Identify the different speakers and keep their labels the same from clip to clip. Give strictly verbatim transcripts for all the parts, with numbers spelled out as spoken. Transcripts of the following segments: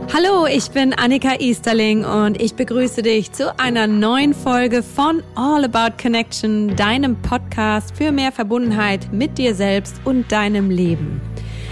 Speaker 1: Hallo, ich bin Annika Easterling und ich begrüße dich zu einer neuen Folge von All About Connection, deinem Podcast für mehr Verbundenheit mit dir selbst und deinem Leben.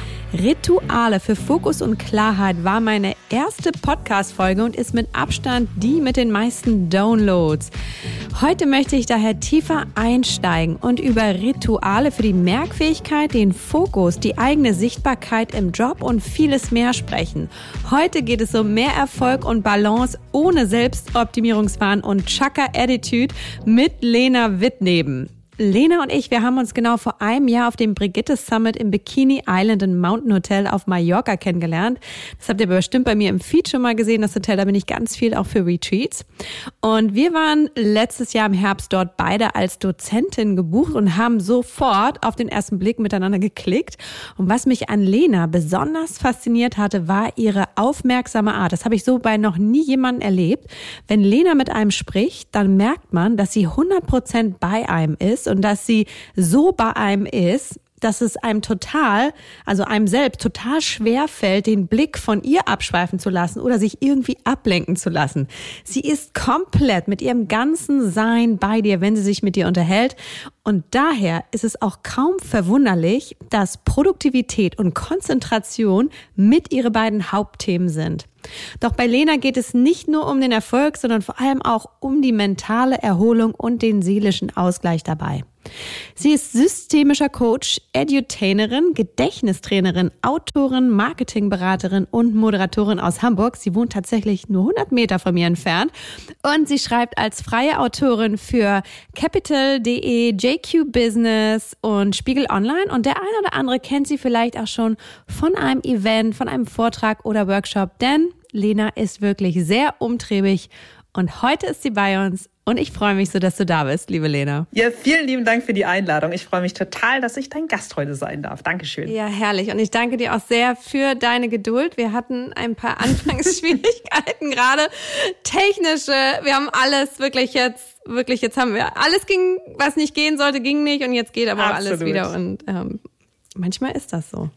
Speaker 1: Rituale für Fokus und Klarheit war meine erste Podcast-Folge und ist mit Abstand die mit den meisten Downloads. Heute möchte ich daher tiefer einsteigen und über Rituale für die Merkfähigkeit, den Fokus, die eigene Sichtbarkeit im Job und vieles mehr sprechen. Heute geht es um mehr Erfolg und Balance ohne Selbstoptimierungswahn und Chaka-Attitude mit Lena Wittneben. Lena und ich, wir haben uns genau vor einem Jahr auf dem Brigitte Summit im Bikini Island and Mountain Hotel auf Mallorca kennengelernt. Das habt ihr bestimmt bei mir im Feed schon mal gesehen, das Hotel, da bin ich ganz viel auch für Retreats. Und wir waren letztes Jahr im Herbst dort beide als Dozentin gebucht und haben sofort auf den ersten Blick miteinander geklickt. Und was mich an Lena besonders fasziniert hatte, war ihre aufmerksame Art. Das habe ich so bei noch nie jemandem erlebt. Wenn Lena mit einem spricht, dann merkt man, dass sie hundert Prozent bei einem ist und dass sie so bei einem ist, dass es einem total, also einem selbst total schwer fällt, den Blick von ihr abschweifen zu lassen oder sich irgendwie ablenken zu lassen. Sie ist komplett mit ihrem ganzen Sein bei dir, wenn sie sich mit dir unterhält. Und daher ist es auch kaum verwunderlich, dass Produktivität und Konzentration mit ihre beiden Hauptthemen sind. Doch bei Lena geht es nicht nur um den Erfolg, sondern vor allem auch um die mentale Erholung und den seelischen Ausgleich dabei. Sie ist systemischer Coach, Edutainerin, Gedächtnistrainerin, Autorin, Marketingberaterin und Moderatorin aus Hamburg. Sie wohnt tatsächlich nur hundert Meter von mir entfernt und sie schreibt als freie Autorin für Capital punkt de, J Q Business und Spiegel Online und der eine oder andere kennt sie vielleicht auch schon von einem Event, von einem Vortrag oder Workshop, denn Lena ist wirklich sehr umtriebig und heute ist sie bei uns. Und ich freue mich so, dass du da bist, liebe Lena.
Speaker 2: Ja, vielen lieben Dank für die Einladung. Ich freue mich total, dass ich dein Gast heute sein darf. Dankeschön.
Speaker 1: Ja, herrlich. Und ich danke dir auch sehr für deine Geduld. Wir hatten ein paar Anfangsschwierigkeiten gerade. Technische, wir haben alles wirklich jetzt, wirklich jetzt haben wir, alles ging, was nicht gehen sollte, ging nicht. Und jetzt geht aber auch alles wieder. Und ähm, manchmal ist das so.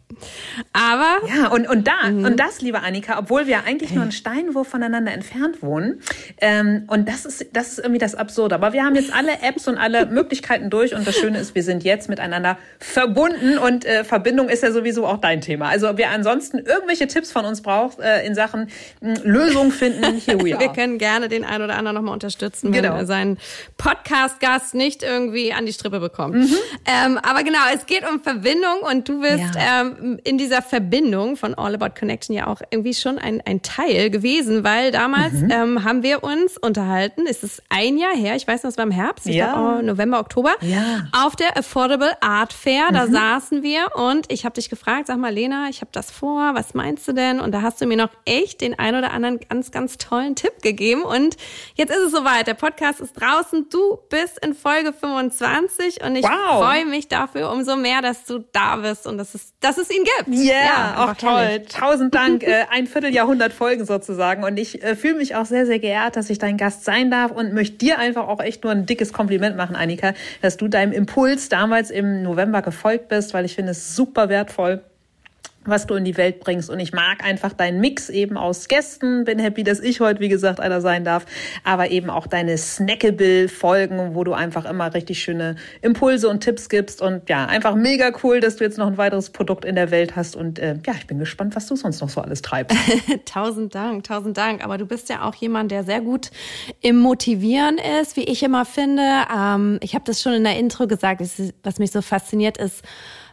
Speaker 1: Aber
Speaker 2: ja, und und da mhm. und das, liebe Annika, obwohl wir eigentlich nur einen Steinwurf voneinander entfernt wohnen, ähm, und das ist das ist irgendwie das Absurde. Aber wir haben jetzt alle Apps und alle Möglichkeiten durch und das Schöne ist, wir sind jetzt miteinander verbunden und äh, Verbindung ist ja sowieso auch dein Thema. Also wer ansonsten irgendwelche Tipps von uns braucht äh, in Sachen mh, Lösung finden, here we are.
Speaker 1: Wir können gerne den einen oder anderen nochmal unterstützen, wenn
Speaker 2: genau.
Speaker 1: er seinen Podcast-Gast nicht irgendwie an die Strippe bekommt. Mhm. Ähm, aber genau, es geht um Verbindung und du bist ja. ähm, in dieser Verbindung von All About Connection ja auch irgendwie schon ein, ein Teil gewesen, weil damals mhm. ähm, haben wir uns unterhalten, es ist ein Jahr her, ich weiß noch, es war im Herbst, ich
Speaker 2: ja.
Speaker 1: glaube November, Oktober,
Speaker 2: ja.
Speaker 1: auf der Affordable Art Fair, da
Speaker 2: mhm.
Speaker 1: saßen wir und ich habe dich gefragt, sag mal Lena, ich habe das vor, was meinst du denn? Und da hast du mir noch echt den ein oder anderen ganz, ganz tollen Tipp gegeben und jetzt ist es soweit, der Podcast ist draußen, du bist in Folge fünfundzwanzig und ich wow. freue mich dafür umso mehr, dass du da bist und dass es, dass es ihn gibt.
Speaker 2: Yeah, ja, auch toll. Herrlich. Tausend Dank. äh, ein Vierteljahrhundert Folgen sozusagen. Und ich äh, fühle mich auch sehr, sehr geehrt, dass ich dein Gast sein darf und möchte dir einfach auch echt nur ein dickes Kompliment machen, Annika, dass du deinem Impuls damals im November gefolgt bist, weil ich finde es super wertvoll, was du in die Welt bringst. Und ich mag einfach deinen Mix eben aus Gästen. Bin happy, dass ich heute, wie gesagt, einer sein darf. Aber eben auch deine Snackable-Folgen, wo du einfach immer richtig schöne Impulse und Tipps gibst. Und ja, einfach mega cool, dass du jetzt noch ein weiteres Produkt in der Welt hast. Und äh, ja, ich bin gespannt, was du sonst noch so alles treibst.
Speaker 1: Tausend Dank, tausend Dank. Aber du bist ja auch jemand, der sehr gut im Motivieren ist, wie ich immer finde. Ähm, ich habe das schon in der Intro gesagt, was mich so fasziniert ist,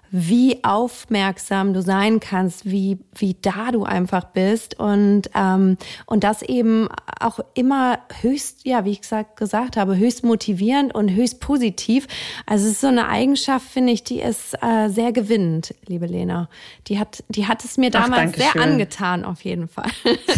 Speaker 1: wie aufmerksam du sein kannst, wie wie da du einfach bist und ähm, und das eben auch immer höchst, ja, wie ich gesagt, gesagt habe, höchst motivierend und höchst positiv. Also es ist so eine Eigenschaft, finde ich, die ist äh, sehr gewinnend, liebe Lena. Die hat die hat es mir damals Ach, sehr angetan, auf jeden Fall.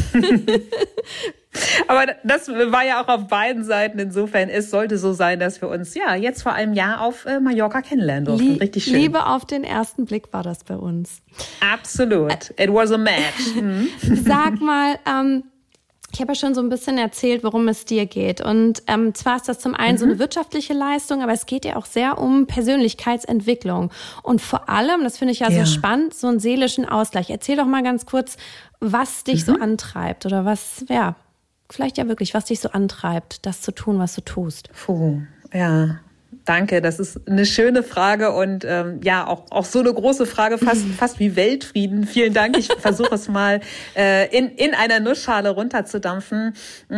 Speaker 2: Aber das war ja auch auf beiden Seiten. Insofern, es sollte so sein, dass wir uns ja jetzt vor einem Jahr auf äh, Mallorca kennenlernen durften. Richtig schön.
Speaker 1: Liebe auf den ersten Blick war das bei uns.
Speaker 2: Absolut. It was a match. Mhm.
Speaker 1: Sag mal, ähm, Ich habe ja schon so ein bisschen erzählt, worum es dir geht. Und ähm, zwar ist das zum einen mhm. so eine wirtschaftliche Leistung, aber es geht ja auch sehr um Persönlichkeitsentwicklung. Und vor allem, das finde ich ja, ja so spannend, so einen seelischen Ausgleich. Erzähl doch mal ganz kurz, was dich mhm. so antreibt oder was, ja, vielleicht ja wirklich, was dich so antreibt, das zu tun, was du tust.
Speaker 2: Puh, ja. Danke, das ist eine schöne Frage und ähm, ja, auch auch so eine große Frage, fast fast wie Weltfrieden. Vielen Dank. Ich versuche es mal äh, in in einer Nussschale runterzudampfen.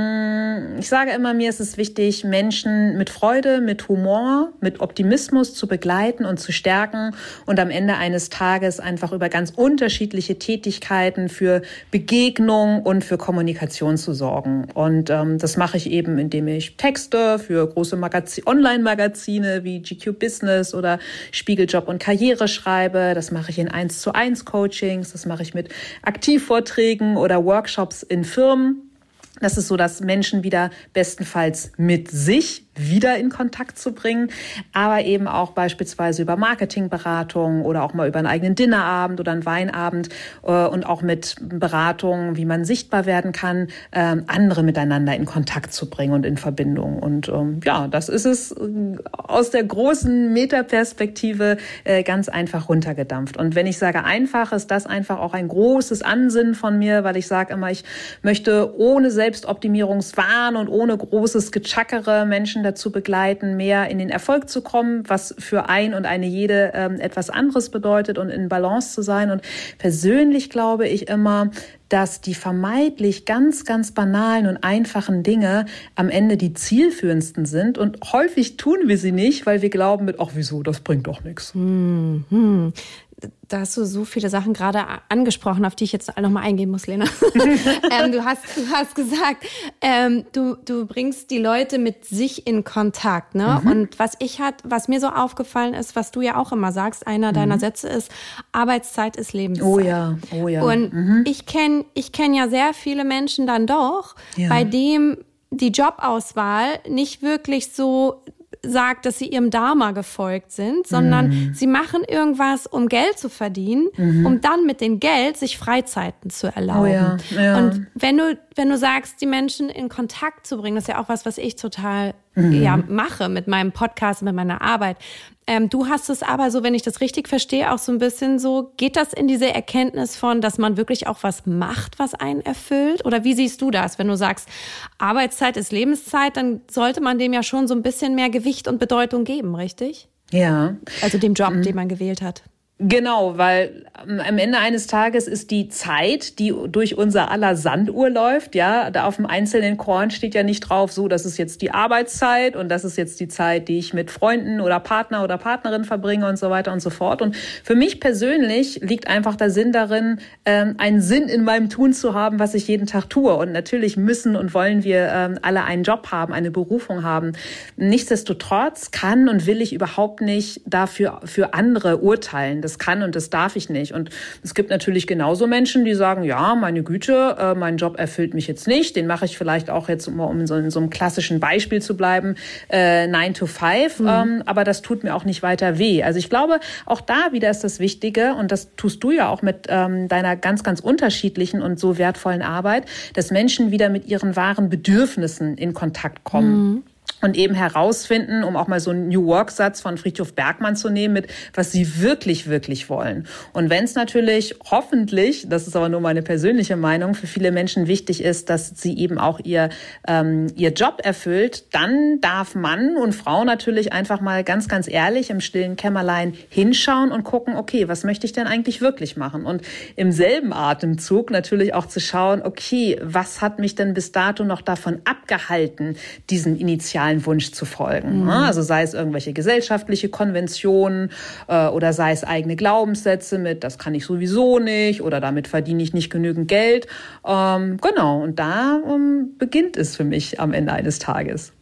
Speaker 2: Ich sage immer, mir ist es wichtig, Menschen mit Freude, mit Humor, mit Optimismus zu begleiten und zu stärken und am Ende eines Tages einfach über ganz unterschiedliche Tätigkeiten für Begegnung und für Kommunikation zu sorgen. Und ähm, das mache ich eben, indem ich Texte für große Magazine, Online-Magazine wie G Q Business oder Spiegeljob und Karriere schreibe. Das mache ich in eins zu eins Coachings, das mache ich mit Aktivvorträgen oder Workshops in Firmen. Das ist so, dass Menschen wieder bestenfalls mit sich wieder in Kontakt zu bringen, aber eben auch beispielsweise über Marketingberatung oder auch mal über einen eigenen Dinnerabend oder einen Weinabend äh, und auch mit Beratungen, wie man sichtbar werden kann, äh, andere miteinander in Kontakt zu bringen und in Verbindung. Und ähm, ja, das ist es äh, aus der großen Metaperspektive äh, ganz einfach runtergedampft. Und wenn ich sage einfach, ist das einfach auch ein großes Ansinnen von mir, weil ich sage immer, ich möchte ohne Selbstoptimierungswahn und ohne großes Gechackere Menschen dazu begleiten, mehr in den Erfolg zu kommen, was für ein und eine jede ähm, etwas anderes bedeutet und in Balance zu sein. Und persönlich glaube ich immer, dass die vermeintlich ganz, ganz banalen und einfachen Dinge am Ende die zielführendsten sind. Und häufig tun wir sie nicht, weil wir glauben mit, ach wieso, das bringt doch nichts.
Speaker 1: Hm, hm. Da hast du so viele Sachen gerade angesprochen, auf die ich jetzt noch mal eingehen muss, Lena. ähm, du hast, du hast gesagt, ähm, du, du bringst die Leute mit sich in Kontakt, ne? Mhm. Und was ich hat, was mir so aufgefallen ist, was du ja auch immer sagst, einer mhm. deiner Sätze ist, Arbeitszeit ist Lebenszeit.
Speaker 2: Oh ja, oh ja.
Speaker 1: Und mhm. ich kenne, ich kenne ja sehr viele Menschen dann doch, ja. bei dem die Jobauswahl nicht wirklich so sagt, dass sie ihrem Dharma gefolgt sind, sondern mhm. sie machen irgendwas, um Geld zu verdienen, mhm. um dann mit dem Geld sich Freizeiten zu erlauben.
Speaker 2: Oh ja, ja.
Speaker 1: Und wenn du, wenn du sagst, die Menschen in Kontakt zu bringen, das ist ja auch was, was ich total mhm. ja, mache mit meinem Podcast, mit meiner Arbeit. Ähm, du hast es aber so, wenn ich das richtig verstehe, auch so ein bisschen so, geht das in diese Erkenntnis von, dass man wirklich auch was macht, was einen erfüllt? Oder wie siehst du das, wenn du sagst, Arbeitszeit ist Lebenszeit, dann sollte man dem ja schon so ein bisschen mehr Gewicht und Bedeutung geben, richtig?
Speaker 2: Ja.
Speaker 1: Also dem Job, mhm. den man gewählt hat.
Speaker 2: Genau, weil am Ende eines Tages ist die Zeit, die durch unser aller Sanduhr läuft, ja, da auf dem einzelnen Korn steht ja nicht drauf, so, das ist jetzt die Arbeitszeit und das ist jetzt die Zeit, die ich mit Freunden oder Partner oder Partnerin verbringe und so weiter und so fort. Und für mich persönlich liegt einfach der Sinn darin, ähm, einen Sinn in meinem Tun zu haben, was ich jeden Tag tue. Und natürlich müssen und wollen wir ähm, alle einen Job haben, eine Berufung haben. Nichtsdestotrotz kann und will ich überhaupt nicht dafür für andere urteilen. Das kann und das darf ich nicht. Und es gibt natürlich genauso Menschen, die sagen, ja, meine Güte, äh, mein Job erfüllt mich jetzt nicht. Den mache ich vielleicht auch jetzt, um, um in, so, in so einem klassischen Beispiel zu bleiben, äh, nine to five. Mhm. Ähm, aber das tut mir auch nicht weiter weh. Also ich glaube, auch da wieder ist das Wichtige, und das tust du ja auch mit ähm, deiner ganz, ganz unterschiedlichen und so wertvollen Arbeit, dass Menschen wieder mit ihren wahren Bedürfnissen in Kontakt kommen. Mhm. Und eben herausfinden, um auch mal so einen New Work-Satz von Friedhof Bergmann zu nehmen, mit was sie wirklich, wirklich wollen. Und wenn es natürlich hoffentlich, das ist aber nur meine persönliche Meinung, für viele Menschen wichtig ist, dass sie eben auch ihr ähm, ihr Job erfüllt, dann darf Mann und Frau natürlich einfach mal ganz, ganz ehrlich im stillen Kämmerlein hinschauen und gucken, okay, was möchte ich denn eigentlich wirklich machen? Und im selben Atemzug natürlich auch zu schauen, okay, was hat mich denn bis dato noch davon abgehalten, diesen initialen Wunsch zu folgen. Mhm. Also sei es irgendwelche gesellschaftliche Konventionen äh, oder sei es eigene Glaubenssätze mit, das kann ich sowieso nicht oder damit verdiene ich nicht genügend Geld. Ähm, genau, und da ähm, beginnt es für mich am Ende eines Tages.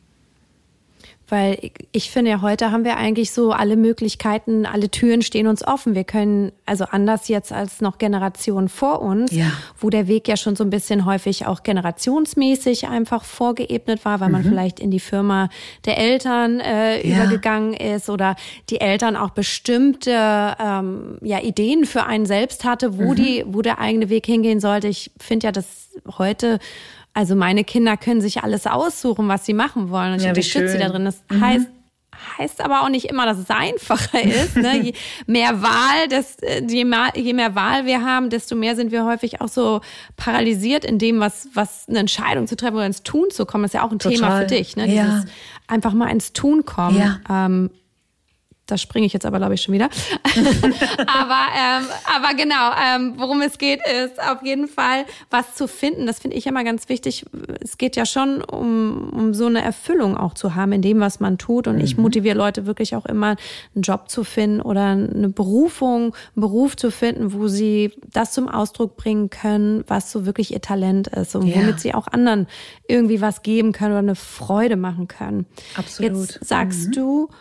Speaker 1: Weil ich finde ja, heute haben wir eigentlich so alle Möglichkeiten, alle Türen stehen uns offen. Wir können, also anders jetzt als noch Generationen vor uns, ja. wo der Weg ja schon so ein bisschen häufig auch generationsmäßig einfach vorgeebnet war, weil mhm. man vielleicht in die Firma der Eltern äh, ja. übergegangen ist oder die Eltern auch bestimmte ähm, ja, Ideen für einen selbst hatte, wo mhm. die, wo der eigene Weg hingehen sollte. Ich finde ja, dass heute Also meine Kinder können sich alles aussuchen, was sie machen wollen. Und ich
Speaker 2: ja,
Speaker 1: unterstütze sie da drin. Das mhm. heißt, heißt aber auch nicht immer, dass es einfacher ist. Ne? Je mehr Wahl, das, je, mehr, je mehr Wahl wir haben, desto mehr sind wir häufig auch so paralysiert in dem, was, was eine Entscheidung zu treffen oder ins Tun zu kommen. Das ist ja auch ein Total. Thema für dich. Ne?
Speaker 2: Ja.
Speaker 1: Dieses einfach mal ins Tun kommen.
Speaker 2: Ja.
Speaker 1: Ähm, Da springe ich jetzt aber, glaube ich, schon wieder. aber, ähm, aber genau, ähm, worum es geht, ist auf jeden Fall was zu finden. Das finde ich immer ganz wichtig. Es geht ja schon um, um so eine Erfüllung auch zu haben in dem, was man tut. Und mhm. ich motiviere Leute wirklich auch immer, einen Job zu finden oder eine Berufung, einen Beruf zu finden, wo sie das zum Ausdruck bringen können, was so wirklich ihr Talent ist und ja. womit sie auch anderen irgendwie was geben können oder eine Freude machen können.
Speaker 2: Absolut.
Speaker 1: Jetzt sagst
Speaker 2: mhm.
Speaker 1: du,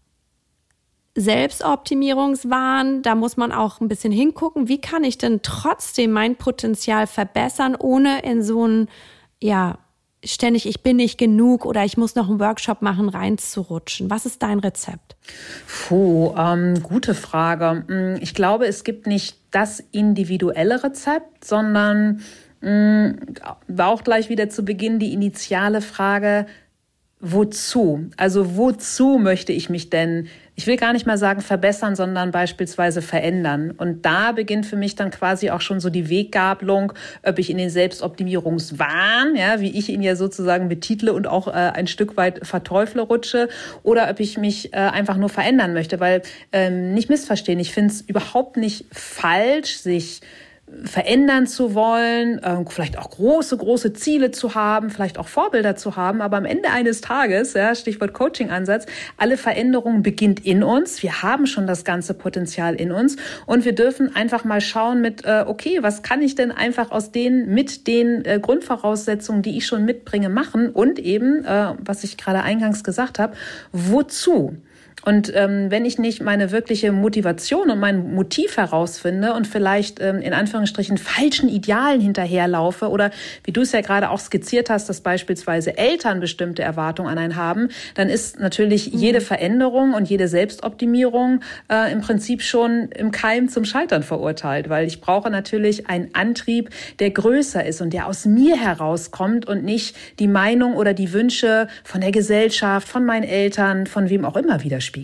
Speaker 1: Selbstoptimierungswahn, da muss man auch ein bisschen hingucken. Wie kann ich denn trotzdem mein Potenzial verbessern, ohne in so ein, ja, ständig, ich bin nicht genug oder ich muss noch einen Workshop machen, reinzurutschen? Was ist dein Rezept?
Speaker 2: Puh, ähm, gute Frage. Ich glaube, es gibt nicht das individuelle Rezept, sondern mh, war auch gleich wieder zu Beginn die initiale Frage, wozu? Also wozu möchte ich mich denn, ich will gar nicht mal sagen verbessern, sondern beispielsweise verändern. Und da beginnt für mich dann quasi auch schon so die Weggabelung, ob ich in den Selbstoptimierungswahn, ja, wie ich ihn ja sozusagen betitle und auch äh, ein Stück weit verteufle, rutsche, oder ob ich mich äh, einfach nur verändern möchte. Weil, ähm, nicht missverstehen, ich finde es überhaupt nicht falsch, sich verändern zu wollen, vielleicht auch große, große Ziele zu haben, vielleicht auch Vorbilder zu haben, aber am Ende eines Tages, ja, Stichwort Coaching-Ansatz, alle Veränderung beginnt in uns. Wir haben schon das ganze Potenzial in uns und wir dürfen einfach mal schauen mit, okay, was kann ich denn einfach aus den, mit den Grundvoraussetzungen, die ich schon mitbringe, machen und eben, was ich gerade eingangs gesagt habe, wozu? Und ähm, wenn ich nicht meine wirkliche Motivation und mein Motiv herausfinde und vielleicht ähm, in Anführungsstrichen falschen Idealen hinterherlaufe oder wie du es ja gerade auch skizziert hast, dass beispielsweise Eltern bestimmte Erwartungen an einen haben, dann ist natürlich mhm. jede Veränderung und jede Selbstoptimierung äh, im Prinzip schon im Keim zum Scheitern verurteilt, weil ich brauche natürlich einen Antrieb, der größer ist und der aus mir herauskommt und nicht die Meinung oder die Wünsche von der Gesellschaft, von meinen Eltern, von wem auch immer widerspiegelt.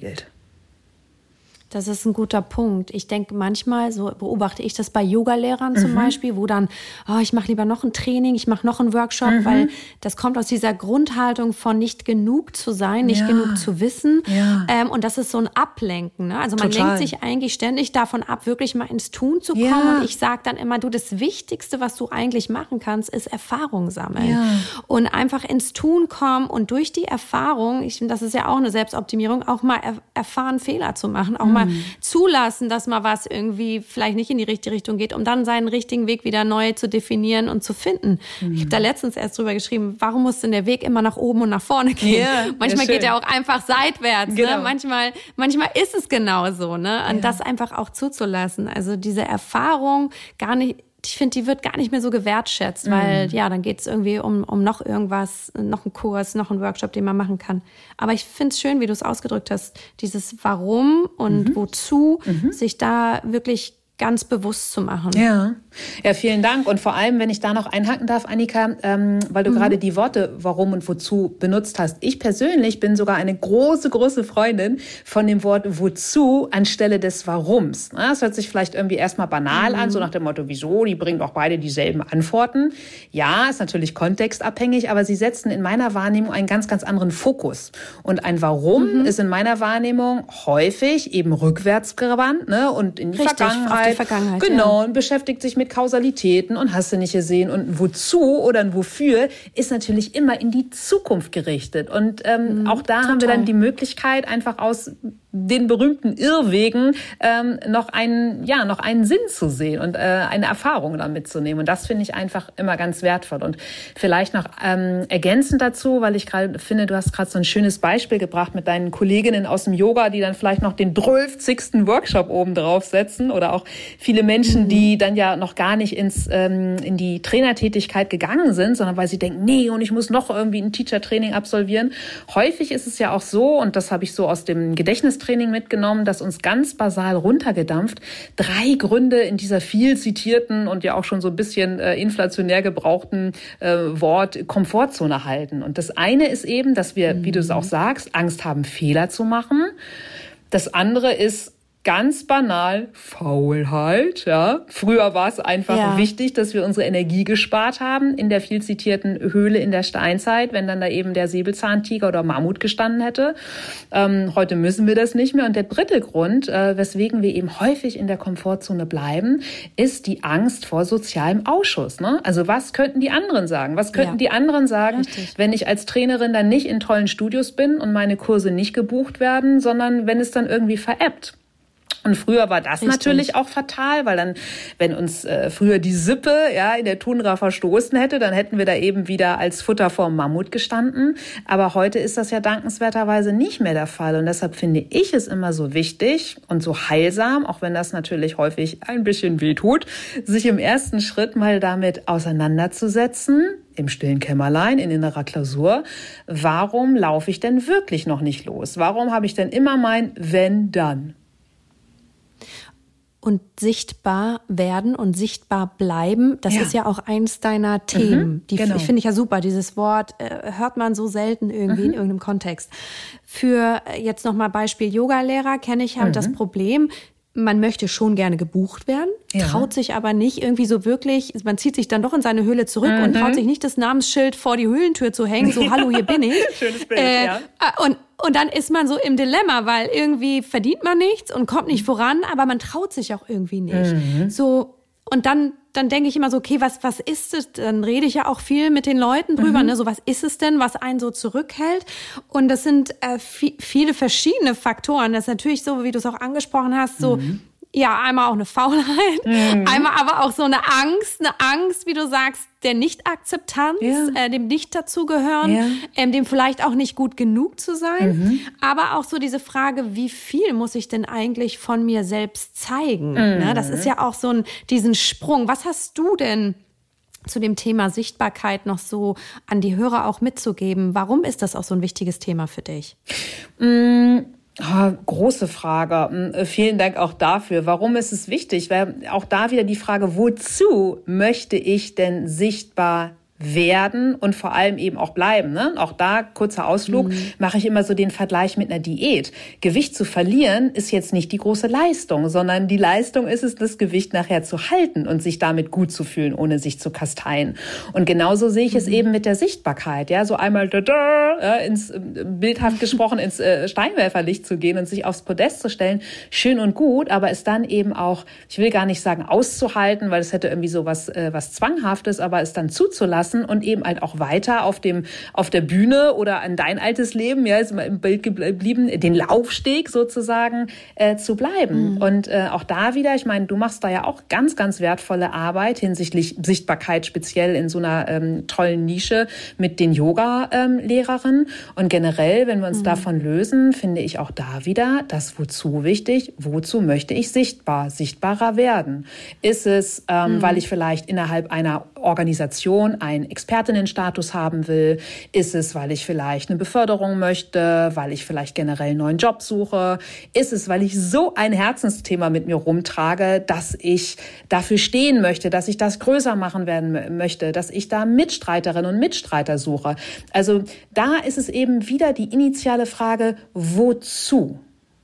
Speaker 1: Das ist ein guter Punkt. Ich denke manchmal, so beobachte ich das bei Yogalehrern zum mhm. Beispiel, wo dann, oh, ich mache lieber noch ein Training, ich mache noch einen Workshop, mhm. weil das kommt aus dieser Grundhaltung von nicht genug zu sein, nicht ja. genug zu wissen.
Speaker 2: Ja.
Speaker 1: Ähm, und das ist so ein Ablenken. Ne? Also man
Speaker 2: Total.
Speaker 1: lenkt sich eigentlich ständig davon ab, wirklich mal ins Tun zu kommen.
Speaker 2: Ja.
Speaker 1: Und ich sage dann immer, du, das Wichtigste, was du eigentlich machen kannst, ist Erfahrung sammeln.
Speaker 2: Ja.
Speaker 1: Und einfach ins Tun kommen und durch die Erfahrung, ich, das ist ja auch eine Selbstoptimierung, auch mal er, erfahren, Fehler zu machen, auch mhm. mal zulassen, dass mal was irgendwie vielleicht nicht in die richtige Richtung geht, um dann seinen richtigen Weg wieder neu zu definieren und zu finden. Mhm. Ich habe da letztens erst drüber geschrieben, warum muss denn der Weg immer nach oben und nach vorne gehen?
Speaker 2: Ja,
Speaker 1: manchmal
Speaker 2: ja,
Speaker 1: geht er auch einfach seitwärts.
Speaker 2: Genau.
Speaker 1: Ne? Manchmal, manchmal ist es genau so. Ne? Und
Speaker 2: ja.
Speaker 1: das einfach auch zuzulassen. Also diese Erfahrung gar nicht, ich finde, die wird gar nicht mehr so gewertschätzt, mhm. weil ja, dann geht es irgendwie um, um noch irgendwas, noch einen Kurs, noch einen Workshop, den man machen kann. Aber ich finde es schön, wie du es ausgedrückt hast, dieses Warum und mhm. wozu, mhm. sich da wirklich ganz bewusst zu machen.
Speaker 2: Ja. Ja, vielen Dank. Und vor allem, wenn ich da noch einhaken darf, Annika, ähm, weil du mhm. gerade die Worte warum und wozu benutzt hast. Ich persönlich bin sogar eine große, große Freundin von dem Wort wozu anstelle des Warums. Das hört sich vielleicht irgendwie erstmal banal mhm. an, so nach dem Motto, wieso? Die bringen doch beide dieselben Antworten. Ja, ist natürlich kontextabhängig, aber sie setzen in meiner Wahrnehmung einen ganz, ganz anderen Fokus. Und ein Warum mhm. ist in meiner Wahrnehmung häufig eben rückwärtsgewandt, ne, und in die
Speaker 1: Richtig,
Speaker 2: Vergangenheit.
Speaker 1: Die Vergangenheit,
Speaker 2: genau,
Speaker 1: ja.
Speaker 2: und beschäftigt sich mit Kausalitäten und hast du nicht gesehen. Und ein wozu oder ein wofür ist natürlich immer in die Zukunft gerichtet. Und ähm, mhm, auch da total. haben wir dann die Möglichkeit, einfach aus den berühmten Irrwegen ähm, noch einen, ja, noch einen Sinn zu sehen und äh, eine Erfahrung da mitzunehmen. Und das finde ich einfach immer ganz wertvoll. Und vielleicht noch ähm, ergänzend dazu, weil ich gerade finde, du hast gerade so ein schönes Beispiel gebracht mit deinen Kolleginnen aus dem Yoga, die dann vielleicht noch den drölfzigsten Workshop oben drauf setzen oder auch viele Menschen, mhm. die dann ja noch gar nicht ins ähm, in die Trainertätigkeit gegangen sind, sondern weil sie denken, nee, und ich muss noch irgendwie ein Teacher-Training absolvieren. Häufig ist es ja auch so, und das habe ich so aus dem Gedächtnis Training mitgenommen, das uns ganz basal runtergedampft drei Gründe in dieser viel zitierten und ja auch schon so ein bisschen äh, inflationär gebrauchten äh, Wort Komfortzone halten. Und das eine ist eben, dass wir, mhm. wie du es auch sagst, Angst haben, Fehler zu machen. Das andere ist ganz banal Faulheit. Ja. Früher war es einfach ja. wichtig, dass wir unsere Energie gespart haben in der viel zitierten Höhle in der Steinzeit, wenn dann da eben der Säbelzahntiger oder Mammut gestanden hätte. Ähm, heute müssen wir das nicht mehr. Und der dritte Grund, äh, weswegen wir eben häufig in der Komfortzone bleiben, ist die Angst vor sozialem Ausschuss. Ne? Also was könnten die anderen sagen? Was könnten ja. die anderen sagen, Richtig. wenn ich als Trainerin dann nicht in tollen Studios bin und meine Kurse nicht gebucht werden, sondern wenn es dann irgendwie veräppt? Und früher war das Richtig. natürlich auch fatal, weil dann, wenn uns äh, früher die Sippe ja in der Tundra verstoßen hätte, dann hätten wir da eben wieder als Futter vorm Mammut gestanden. Aber heute ist das ja dankenswerterweise nicht mehr der Fall. Und deshalb finde ich es immer so wichtig und so heilsam, auch wenn das natürlich häufig ein bisschen wehtut, sich im ersten Schritt mal damit auseinanderzusetzen, im stillen Kämmerlein, in innerer Klausur. Warum laufe ich denn wirklich noch nicht los? Warum habe ich denn immer mein Wenn, dann?
Speaker 1: Und sichtbar werden und sichtbar bleiben, das ja. ist ja auch eins deiner Themen. Mhm, die genau. Ich finde ich ja super. Dieses Wort äh, hört man so selten irgendwie mhm. in irgendeinem Kontext. Für äh, jetzt nochmal Beispiel Yogalehrer kenne ich halt mhm. das Problem, man möchte schon gerne gebucht werden, ja. traut sich aber nicht irgendwie so wirklich, man zieht sich dann doch in seine Höhle zurück mhm. und traut sich nicht, das Namensschild vor die Höhlentür zu hängen, so hallo, hier bin ich.
Speaker 2: Schönes Bild,
Speaker 1: äh,
Speaker 2: ja.
Speaker 1: Und Und dann ist man so im Dilemma, weil irgendwie verdient man nichts und kommt nicht voran, aber man traut sich auch irgendwie nicht. Mhm. So, und dann, dann denke ich immer so, okay, was, was ist es? Dann rede ich ja auch viel mit den Leuten drüber, mhm. ne? So, was ist es denn, was einen so zurückhält? Und das sind äh, f- viele verschiedene Faktoren. Das ist natürlich so, wie du es auch angesprochen hast, so, mhm. ja, einmal auch eine Faulheit, mhm. einmal aber auch so eine Angst, eine Angst, wie du sagst, der Nicht-Akzeptanz, ja. äh, dem Nicht-Dazugehören, ja. ähm, dem vielleicht auch nicht gut genug zu sein, mhm. aber auch so diese Frage, wie viel muss ich denn eigentlich von mir selbst zeigen? Mhm. Ne? Das ist ja auch so ein, diesen Sprung. Was hast du denn zu dem Thema Sichtbarkeit noch so an die Hörer auch mitzugeben? Warum ist das auch so ein wichtiges Thema für dich?
Speaker 2: Mhm. Oh, große Frage. Vielen Dank auch dafür. Warum ist es wichtig? Weil auch da wieder die Frage, wozu möchte ich denn sichtbar werden und vor allem eben auch bleiben. Ne? Auch da, kurzer Ausflug, mhm. mache ich immer so den Vergleich mit einer Diät. Gewicht zu verlieren ist jetzt nicht die große Leistung, sondern die Leistung ist es, das Gewicht nachher zu halten und sich damit gut zu fühlen, ohne sich zu kasteien. Und genauso sehe ich mhm. es eben mit der Sichtbarkeit. Ja, so einmal da, da, ja, ins bildhaft gesprochen ins äh, Steinwerferlicht zu gehen und sich aufs Podest zu stellen, schön und gut, aber es dann eben auch, ich will gar nicht sagen auszuhalten, weil es hätte irgendwie so was, äh, was Zwanghaftes, aber es dann zuzulassen und eben halt auch weiter auf dem auf der Bühne oder an dein altes Leben, ja, ist immer im Bild geblieben, den Laufsteg sozusagen äh, zu bleiben. Mhm. Und äh, auch da wieder, ich meine, du machst da ja auch ganz, ganz wertvolle Arbeit hinsichtlich Sichtbarkeit, speziell in so einer ähm, tollen Nische mit den Yoga-Lehrerinnen. Ähm, und generell, wenn wir uns mhm. davon lösen, finde ich auch da wieder, das wozu wichtig, wozu möchte ich sichtbar, sichtbarer werden? Ist es, ähm, mhm. weil ich vielleicht innerhalb einer Organisation ein Expertinnenstatus haben will? Ist es, weil ich vielleicht eine Beförderung möchte, weil ich vielleicht generell einen neuen Job suche? Ist es, weil ich so ein Herzensthema mit mir rumtrage, dass ich dafür stehen möchte, dass ich das größer machen werden möchte, dass ich da Mitstreiterinnen und Mitstreiter suche? Also da ist es eben wieder die initiale Frage, wozu?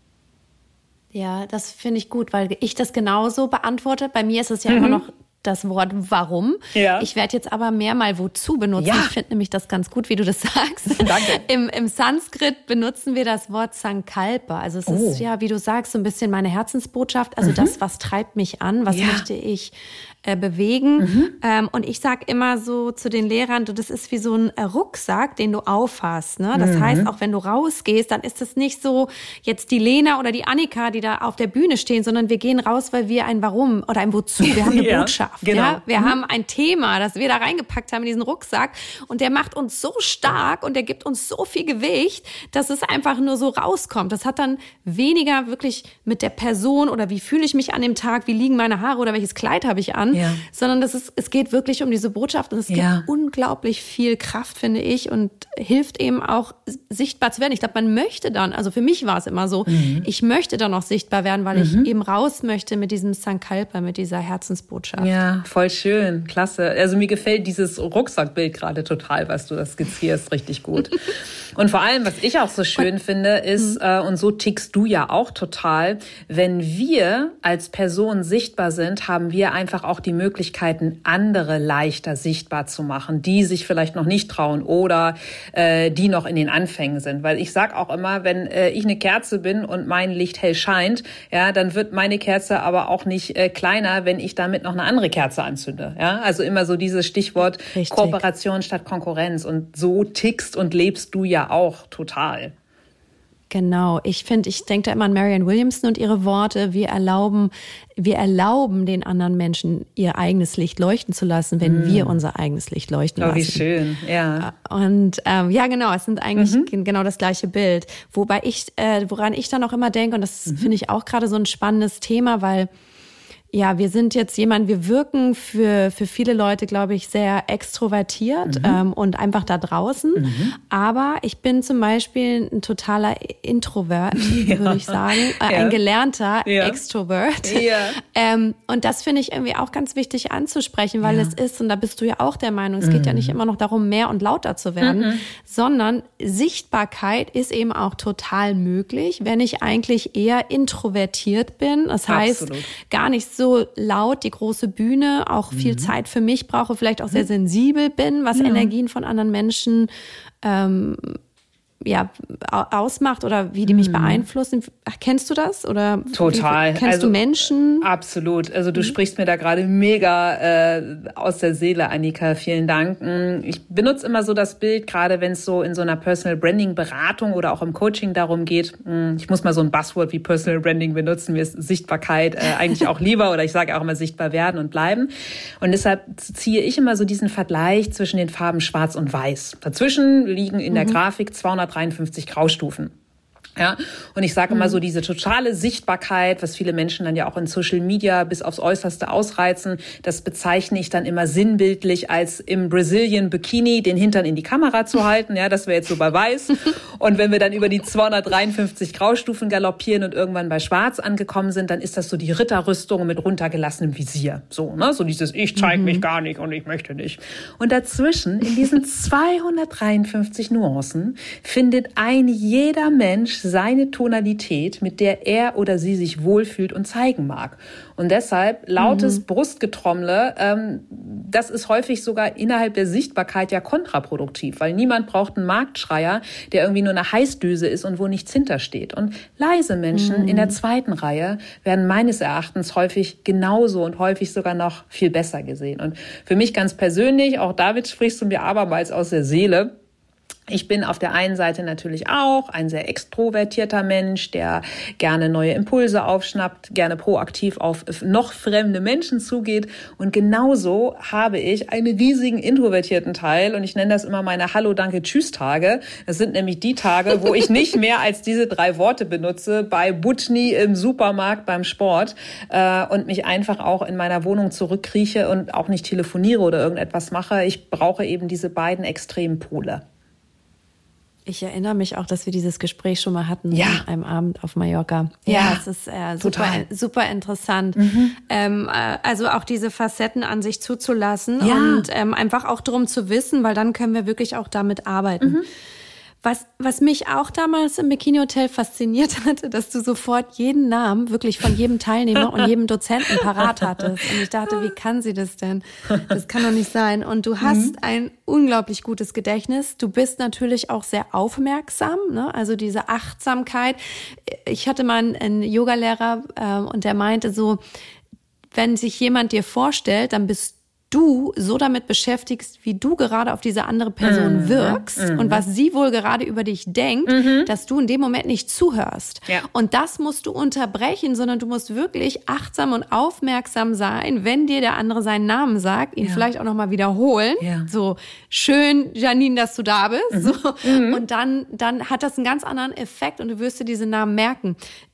Speaker 1: Ja, das finde ich gut, weil ich das genauso beantworte. Bei mir ist es ja mhm. immer noch das Wort warum. Ja. Ich werde jetzt aber mehr mal wozu benutzen. Ja. Ich finde nämlich das ganz gut, wie du das sagst.
Speaker 2: Danke.
Speaker 1: Im, Im Sanskrit benutzen wir das Wort Sankalpa. Also es oh. ist ja, wie du sagst, so ein bisschen meine Herzensbotschaft. Also mhm. das, was treibt mich an, was ja. möchte ich äh, bewegen. Mhm. Ähm, und ich sag immer so zu den Lehrern, du, das ist wie so ein Rucksack, den du aufhast. Ne? Das mhm. heißt, auch wenn du rausgehst, dann ist es nicht so jetzt die Lena oder die Annika, die da auf der Bühne stehen, sondern wir gehen raus, weil wir ein Warum oder ein Wozu, wir haben eine ja. Botschaft. Genau. Ja, wir mhm. haben ein Thema, das wir da reingepackt haben in diesen Rucksack und der macht uns so stark und der gibt uns so viel Gewicht, dass es einfach nur so rauskommt. Das hat dann weniger wirklich mit der Person oder wie fühle ich mich an dem Tag, wie liegen meine Haare oder welches Kleid habe ich an, ja. sondern das ist, es geht wirklich um diese Botschaft und es gibt ja. unglaublich viel Kraft, finde ich, und hilft eben auch sichtbar zu werden. Ich glaube, man möchte dann, also für mich war es immer so, mhm. ich möchte dann auch sichtbar werden, weil mhm. ich eben raus möchte mit diesem Sankalpa, mit dieser Herzensbotschaft.
Speaker 2: Ja, voll schön, klasse. Also mir gefällt dieses Rucksackbild gerade total, was du das skizzierst, richtig gut. Und vor allem, was ich auch so schön und, finde, ist, mhm. äh, und so tickst du ja auch total, wenn wir als Person sichtbar sind, haben wir einfach auch die Möglichkeiten, andere leichter sichtbar zu machen, die sich vielleicht noch nicht trauen oder äh, die noch in den Anfängen sind. Weil ich sag auch immer, wenn äh, ich eine Kerze bin und mein Licht hell scheint, ja, dann wird meine Kerze aber auch nicht äh, kleiner, wenn ich damit noch eine andere Kerze anzünde. Ja, also immer so dieses Stichwort Richtig. Kooperation statt Konkurrenz. Und so tickst und lebst du ja auch total.
Speaker 1: Genau, ich finde, ich denke da immer an Marianne Williamson und ihre Worte, wir erlauben, wir erlauben den anderen Menschen, ihr eigenes Licht leuchten zu lassen, wenn mm. wir unser eigenes Licht leuchten
Speaker 2: oh,
Speaker 1: lassen.
Speaker 2: Oh, wie schön, ja.
Speaker 1: Und ähm, ja, genau, es sind eigentlich mhm. genau das gleiche Bild. Wobei ich, äh, woran ich dann auch immer denke, und das mhm. finde ich auch gerade so ein spannendes Thema, weil ja, wir sind jetzt jemand, wir wirken für für viele Leute, glaube ich, sehr extrovertiert mhm. ähm, und einfach da draußen. Mhm. Aber ich bin zum Beispiel ein totaler Introvert, ja. würde ich sagen. Äh, ja. Ein gelernter ja. Extrovert. Ja. ähm, und das finde ich irgendwie auch ganz wichtig anzusprechen, weil ja. es ist, und da bist du ja auch der Meinung, es mhm. geht ja nicht immer noch darum, mehr und lauter zu werden, mhm. sondern Sichtbarkeit ist eben auch total möglich, wenn ich eigentlich eher introvertiert bin. Das heißt, Absolut. gar nicht so laut, die große Bühne, auch viel mhm. Zeit für mich brauche, vielleicht auch sehr sensibel bin, was ja. Energien von anderen Menschen ähm, ja, ausmacht oder wie die mich beeinflussen. Kennst du das? Oder
Speaker 2: Total.
Speaker 1: Wie, kennst also, du Menschen?
Speaker 2: Absolut. Also du mhm. sprichst mir da gerade mega äh, aus der Seele, Annika. Vielen Dank. Ich benutze immer so das Bild, gerade wenn es so in so einer Personal Branding Beratung oder auch im Coaching darum geht. Ich muss mal so ein Buzzword wie Personal Branding benutzen. Mir ist Sichtbarkeit äh, eigentlich auch lieber, oder ich sage auch immer sichtbar werden und bleiben. Und deshalb ziehe ich immer so diesen Vergleich zwischen den Farben Schwarz und Weiß. Dazwischen liegen in der mhm. Grafik zweihundertdreiundfünfzig Graustufen. Ja, und ich sage immer so, diese totale Sichtbarkeit, was viele Menschen dann ja auch in Social Media bis aufs Äußerste ausreizen, das bezeichne ich dann immer sinnbildlich als im Brazilian Bikini den Hintern in die Kamera zu halten. Ja, das wäre jetzt so bei Weiß. Und wenn wir dann über die zweihundertdreiundfünfzig Graustufen galoppieren und irgendwann bei Schwarz angekommen sind, dann ist das so die Ritterrüstung mit runtergelassenem Visier. So, ne, so dieses ich zeige mich gar nicht und ich möchte nicht. Und dazwischen, in diesen zweihundertdreiundfünfzig Nuancen, findet ein jeder Mensch seine Tonalität, mit der er oder sie sich wohlfühlt und zeigen mag. Und deshalb lautes mhm. Brustgetrommle, ähm, das ist häufig sogar innerhalb der Sichtbarkeit ja kontraproduktiv, weil niemand braucht einen Marktschreier, der irgendwie nur eine Heißdüse ist und wo nichts hintersteht. Und leise Menschen mhm. in der zweiten Reihe werden meines Erachtens häufig genauso und häufig sogar noch viel besser gesehen. Und für mich ganz persönlich, auch David, sprichst du mir abermals aus der Seele. Ich bin auf der einen Seite natürlich auch ein sehr extrovertierter Mensch, der gerne neue Impulse aufschnappt, gerne proaktiv auf noch fremde Menschen zugeht. Und genauso habe ich einen riesigen introvertierten Teil. Und ich nenne das immer meine Hallo-Danke-Tschüss-Tage. Das sind nämlich die Tage, wo ich nicht mehr als diese drei Worte benutze, bei Butni, im Supermarkt, beim Sport, äh, und mich einfach auch in meiner Wohnung zurückkrieche und auch nicht telefoniere oder irgendetwas mache. Ich brauche eben diese beiden extremen Pole.
Speaker 1: Ich erinnere mich auch, dass wir dieses Gespräch schon mal hatten
Speaker 2: ja.
Speaker 1: an einem Abend auf Mallorca. Ja, ja es ist äh, super, super interessant. Mhm. Ähm, äh, also auch diese Facetten an sich zuzulassen ja. und ähm, einfach auch drum zu wissen, weil dann können wir wirklich auch damit arbeiten. Mhm. Was, was mich auch damals im Bikini Hotel fasziniert hatte, dass du sofort jeden Namen wirklich von jedem Teilnehmer und jedem Dozenten parat hattest. Und ich dachte, wie kann sie das denn? Das kann doch nicht sein. Und du hast mhm. ein unglaublich gutes Gedächtnis. Du bist natürlich auch sehr aufmerksam, ne? Also diese Achtsamkeit. Ich hatte mal einen, einen Yogalehrer äh, und der meinte so, wenn sich jemand dir vorstellt, dann bist du so damit beschäftigst, wie du gerade auf diese andere Person mhm. wirkst mhm. und was sie wohl gerade über dich denkt, mhm. dass du in dem Moment nicht zuhörst. Ja. Und das musst du unterbrechen, sondern du musst wirklich achtsam und aufmerksam sein, wenn dir der andere seinen Namen sagt, ihn ja. vielleicht auch nochmal wiederholen. Ja. So, schön, Janine, dass du da bist. Mhm. So. Mhm. Und dann, dann hat das einen ganz anderen Effekt und du wirst dir diese Namen merken.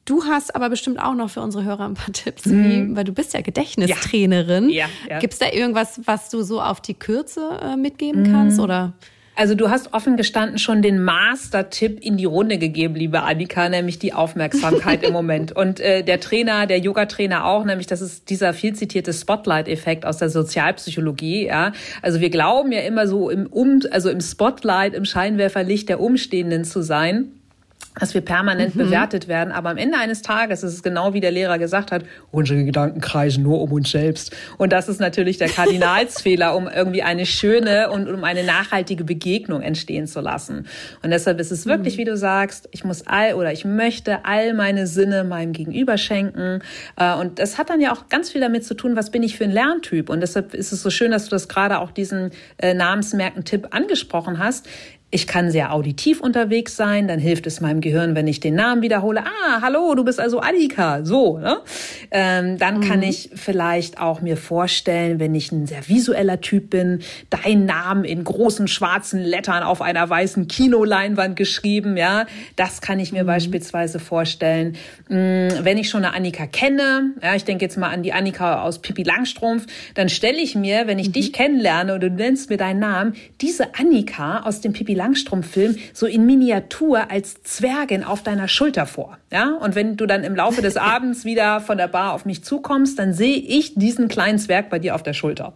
Speaker 1: Du hast aber bestimmt auch noch für unsere Hörer ein paar Tipps, wie, weil du bist ja Gedächtnistrainerin.
Speaker 2: Ja. Ja, ja.
Speaker 1: Gibt es da irgendwas, was du so auf die Kürze äh, mitgeben kannst, oder?
Speaker 2: Also du hast offen gestanden schon den Master-Tipp in die Runde gegeben, liebe Annika, nämlich die Aufmerksamkeit im Moment. Und äh, der Trainer, der Yoga-Trainer auch, nämlich das ist dieser viel zitierte Spotlight-Effekt aus der Sozialpsychologie. Ja, also wir glauben ja immer so im um, also im Spotlight, im Scheinwerferlicht der Umstehenden zu sein, dass wir permanent mhm. bewertet werden. Aber am Ende eines Tages ist es genau wie der Lehrer gesagt hat, unsere Gedanken kreisen nur um uns selbst. Und das ist natürlich der Kardinalsfehler, um irgendwie eine schöne und um eine nachhaltige Begegnung entstehen zu lassen. Und deshalb ist es wirklich, mhm. wie du sagst, ich muss all oder ich möchte all meine Sinne meinem Gegenüber schenken. Und das hat dann ja auch ganz viel damit zu tun, was bin ich für ein Lerntyp. Und deshalb ist es so schön, dass du das gerade auch diesen äh, Namensmerken-Tipp angesprochen hast. Ich kann sehr auditiv unterwegs sein, dann hilft es meinem Gehirn, wenn ich den Namen wiederhole. Ah, hallo, du bist also Annika, so. Ne? Ähm, dann mhm. kann ich vielleicht auch mir vorstellen, wenn ich ein sehr visueller Typ bin, deinen Namen in großen schwarzen Lettern auf einer weißen Kinoleinwand geschrieben. Ja, das kann ich mir mhm. beispielsweise vorstellen. Wenn ich schon eine Annika kenne, ja, ich denke jetzt mal an die Annika aus Pippi Langstrumpf, dann stelle ich mir, wenn ich mhm. dich kennenlerne und du nennst mir deinen Namen, diese Annika aus dem Pippi Langstrumpf-Film so in Miniatur als Zwergin auf deiner Schulter vor. Ja? Und wenn du dann im Laufe des Abends wieder von der Bar auf mich zukommst, dann sehe ich diesen kleinen Zwerg bei dir auf der Schulter.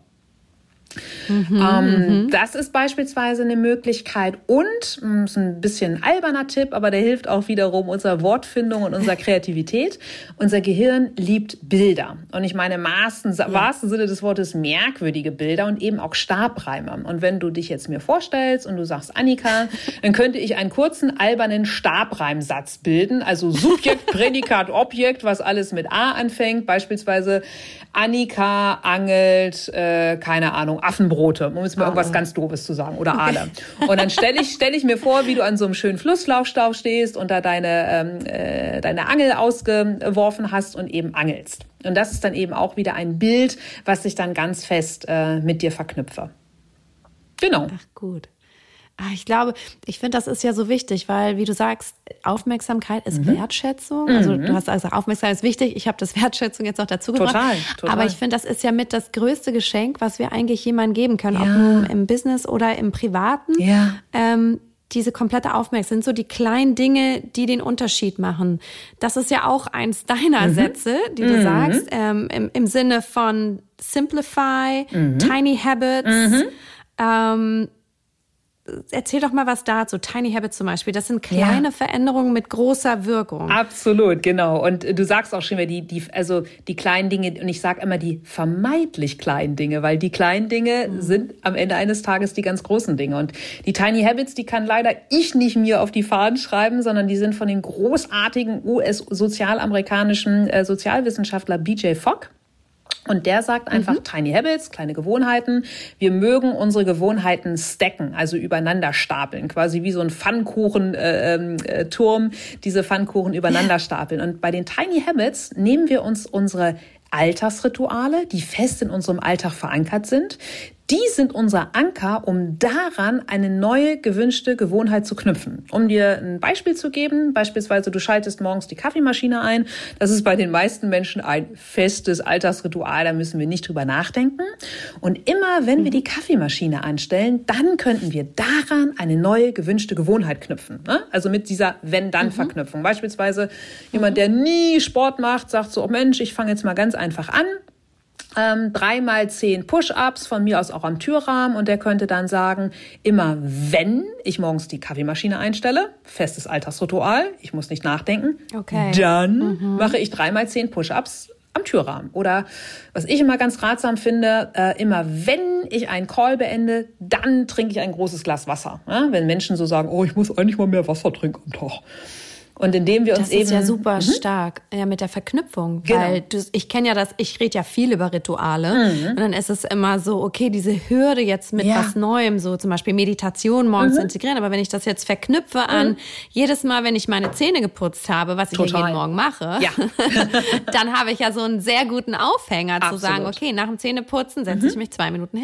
Speaker 2: Mhm, ähm, das ist beispielsweise eine Möglichkeit und, das ist ein bisschen ein alberner Tipp, aber der hilft auch wiederum unserer Wortfindung und unserer Kreativität. Unser Gehirn liebt Bilder. Und ich meine im wahrsten, ja. wahrsten Sinne des Wortes merkwürdige Bilder und eben auch Stabreime. Und wenn du dich jetzt mir vorstellst und du sagst Annika, dann könnte ich einen kurzen, albernen Stabreimsatz bilden. Also Subjekt, Prädikat, Objekt, was alles mit A anfängt. Beispielsweise Annika angelt, äh, keine Ahnung, Affenbrote, um jetzt mal irgendwas ganz Doofes zu sagen, oder Aale. Und dann stelle ich, stell ich mir vor, wie du an so einem schönen Flusslaufstau stehst und da deine, ähm, äh, deine Angel ausgeworfen hast und eben angelst. Und das ist dann eben auch wieder ein Bild, was ich dann ganz fest äh, mit dir verknüpfe. Genau.
Speaker 1: Ach, gut. Ich glaube, ich finde, das ist ja so wichtig, weil, wie du sagst, Aufmerksamkeit ist mhm. Wertschätzung. Also du hast also Aufmerksamkeit ist wichtig. Ich habe das Wertschätzung jetzt noch dazu gebracht.
Speaker 2: Total, total.
Speaker 1: Aber ich finde, das ist ja mit das größte Geschenk, was wir eigentlich jemandem geben können, ja. ob nun im Business oder im Privaten.
Speaker 2: Ja.
Speaker 1: Ähm, diese komplette Aufmerksamkeit sind so die kleinen Dinge, die den Unterschied machen. Das ist ja auch eins deiner mhm. Sätze, die du mhm. sagst, ähm, im, im Sinne von Simplify, mhm. Tiny Habits, mhm. ähm, erzähl doch mal was dazu. Tiny Habits zum Beispiel. Das sind kleine ja. Veränderungen mit großer Wirkung.
Speaker 2: Absolut, genau. Und du sagst auch schon wieder die, die, also die kleinen Dinge, und ich sage immer die vermeintlich kleinen Dinge, weil die kleinen Dinge mhm. sind am Ende eines Tages die ganz großen Dinge. Und die Tiny Habits, die kann leider ich nicht mir auf die Fahnen schreiben, sondern die sind von dem großartigen U S-sozialamerikanischen äh, Sozialwissenschaftler B J Fogg. Und der sagt einfach mhm. Tiny Habits, kleine Gewohnheiten. Wir mögen unsere Gewohnheiten stacken, also übereinander stapeln, quasi wie so ein Pfannkuchen-Turm, äh, äh, diese Pfannkuchen übereinander stapeln. Und bei den Tiny Habits nehmen wir uns unsere Alltagsrituale, die fest in unserem Alltag verankert sind. Die sind unser Anker, um daran eine neue gewünschte Gewohnheit zu knüpfen. Um dir ein Beispiel zu geben, beispielsweise du schaltest morgens die Kaffeemaschine ein. Das ist bei den meisten Menschen ein festes Alltagsritual, da müssen wir nicht drüber nachdenken. Und immer wenn wir die Kaffeemaschine anstellen, dann könnten wir daran eine neue gewünschte Gewohnheit knüpfen. Also mit dieser Wenn-Dann-Verknüpfung. Mhm. Beispielsweise jemand, der nie Sport macht, sagt so, oh Mensch, ich fange jetzt mal ganz einfach an. Ähm, dreimal zehn Push-Ups, von mir aus auch am Türrahmen. Und der könnte dann sagen, immer wenn ich morgens die Kaffeemaschine einstelle, festes Alltagsritual, ich muss nicht nachdenken,
Speaker 1: okay.
Speaker 2: dann
Speaker 1: mhm.
Speaker 2: mache ich dreimal zehn Push-Ups am Türrahmen. Oder was ich immer ganz ratsam finde, äh, immer wenn ich einen Call beende, dann trinke ich ein großes Glas Wasser. Ja? Wenn Menschen so sagen, oh, ich muss eigentlich mal mehr Wasser trinken am Tag. Und indem wir uns
Speaker 1: das
Speaker 2: eben...
Speaker 1: Das ist ja super
Speaker 2: mhm.
Speaker 1: stark, ja, mit der Verknüpfung.
Speaker 2: Genau.
Speaker 1: Weil du, ich kenne ja das, ich rede ja viel über Rituale. Mhm. Und dann ist es immer so, okay, diese Hürde jetzt mit
Speaker 2: ja.
Speaker 1: was Neuem, so zum Beispiel Meditation morgens
Speaker 2: mhm.
Speaker 1: zu integrieren. Aber wenn ich das jetzt verknüpfe an, mhm. jedes Mal, wenn ich meine Zähne geputzt habe, was ich ja jeden Morgen mache,
Speaker 2: ja.
Speaker 1: dann habe ich ja so einen sehr guten Aufhänger
Speaker 2: Absolut.
Speaker 1: zu sagen, okay, nach dem Zähneputzen setze
Speaker 2: mhm.
Speaker 1: ich mich zwei Minuten hin.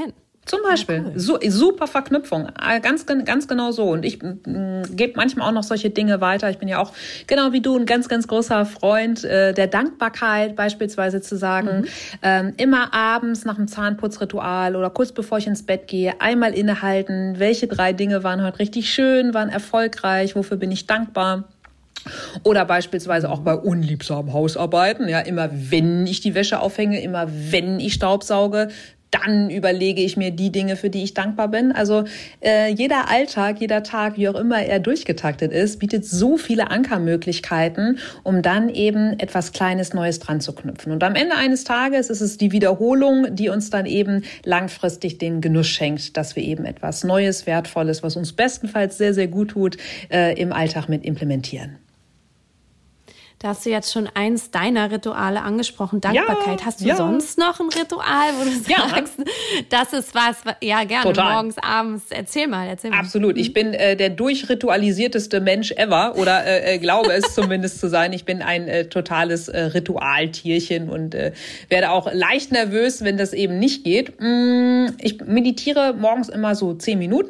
Speaker 2: Zum Beispiel. Ja, cool. So, super Verknüpfung. Ganz, ganz genau so. Und ich gebe manchmal auch noch solche Dinge weiter. Ich bin ja auch, genau wie du, ein ganz, ganz großer Freund äh, der Dankbarkeit, beispielsweise zu sagen, mhm. ähm, immer abends nach dem Zahnputzritual oder kurz bevor ich ins Bett gehe, einmal innehalten, welche drei Dinge waren heute richtig schön, waren erfolgreich, wofür bin ich dankbar. Oder beispielsweise auch bei unliebsamen Hausarbeiten, ja, immer wenn ich die Wäsche aufhänge, immer wenn ich Staubsauge, dann überlege ich mir die Dinge, für die ich dankbar bin. Also äh, jeder Alltag, jeder Tag, wie auch immer er durchgetaktet ist, bietet so viele Ankermöglichkeiten, um dann eben etwas Kleines, Neues dran zu knüpfen. Und am Ende eines Tages ist es die Wiederholung, die uns dann eben langfristig den Genuss schenkt, dass wir eben etwas Neues, Wertvolles, was uns bestenfalls sehr, sehr gut tut, äh, im Alltag mit implementieren.
Speaker 1: Da hast du jetzt schon eins deiner Rituale angesprochen, Dankbarkeit. Ja, hast du ja. sonst noch ein Ritual, wo du sagst, ja. das ist was, ja gerne, Total. morgens, abends, erzähl mal, erzähl mal.
Speaker 2: Absolut, ich bin äh, der durchritualisierteste Mensch ever oder äh, glaube es zumindest zu sein. Ich bin ein äh, totales äh, Ritualtierchen und äh, werde auch leicht nervös, wenn das eben nicht geht. Ich meditiere morgens immer so zehn Minuten.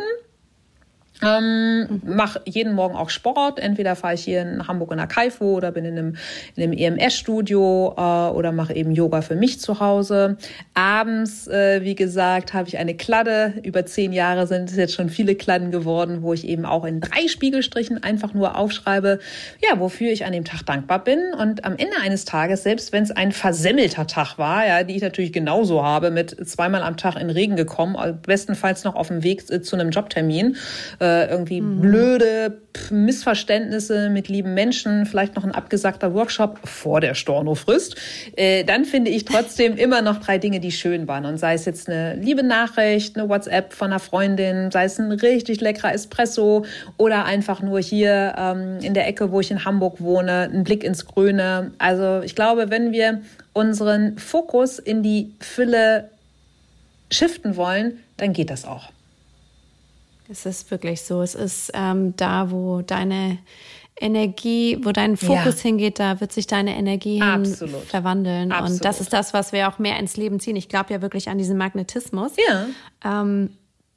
Speaker 2: Ähm, mache jeden Morgen auch Sport. Entweder fahre ich hier in Hamburg in der Kaifo oder bin in einem, in einem E M S-Studio äh, oder mache eben Yoga für mich zu Hause. Abends, äh, wie gesagt, habe ich eine Kladde. Über zehn Jahre sind es jetzt schon viele Kladden geworden, wo ich eben auch in drei Spiegelstrichen einfach nur aufschreibe, ja, wofür ich an dem Tag dankbar bin. Und am Ende eines Tages, selbst wenn es ein versemmelter Tag war, ja, die ich natürlich genauso habe, mit zweimal am Tag in Regen gekommen, bestenfalls noch auf dem Weg zu einem Jobtermin, äh, irgendwie mhm. blöde Missverständnisse mit lieben Menschen, vielleicht noch ein abgesagter Workshop vor der Stornofrist, äh, dann finde ich trotzdem immer noch drei Dinge, die schön waren. Und sei es jetzt eine liebe Nachricht, eine WhatsApp von einer Freundin, sei es ein richtig leckerer Espresso oder einfach nur hier ähm, in der Ecke, wo ich in Hamburg wohne, ein Blick ins Grüne. Also ich glaube, wenn wir unseren Fokus in die Fülle shiften wollen, dann geht das auch.
Speaker 1: Es ist wirklich so. Es ist ähm, da, wo deine Energie, wo dein Fokus ja. hingeht, da wird sich deine Energie hin Absolut. verwandeln. Absolut. Und das ist das, was wir auch mehr ins Leben ziehen. Ich glaube ja wirklich an diesen Magnetismus.
Speaker 2: Ja.
Speaker 1: Ähm,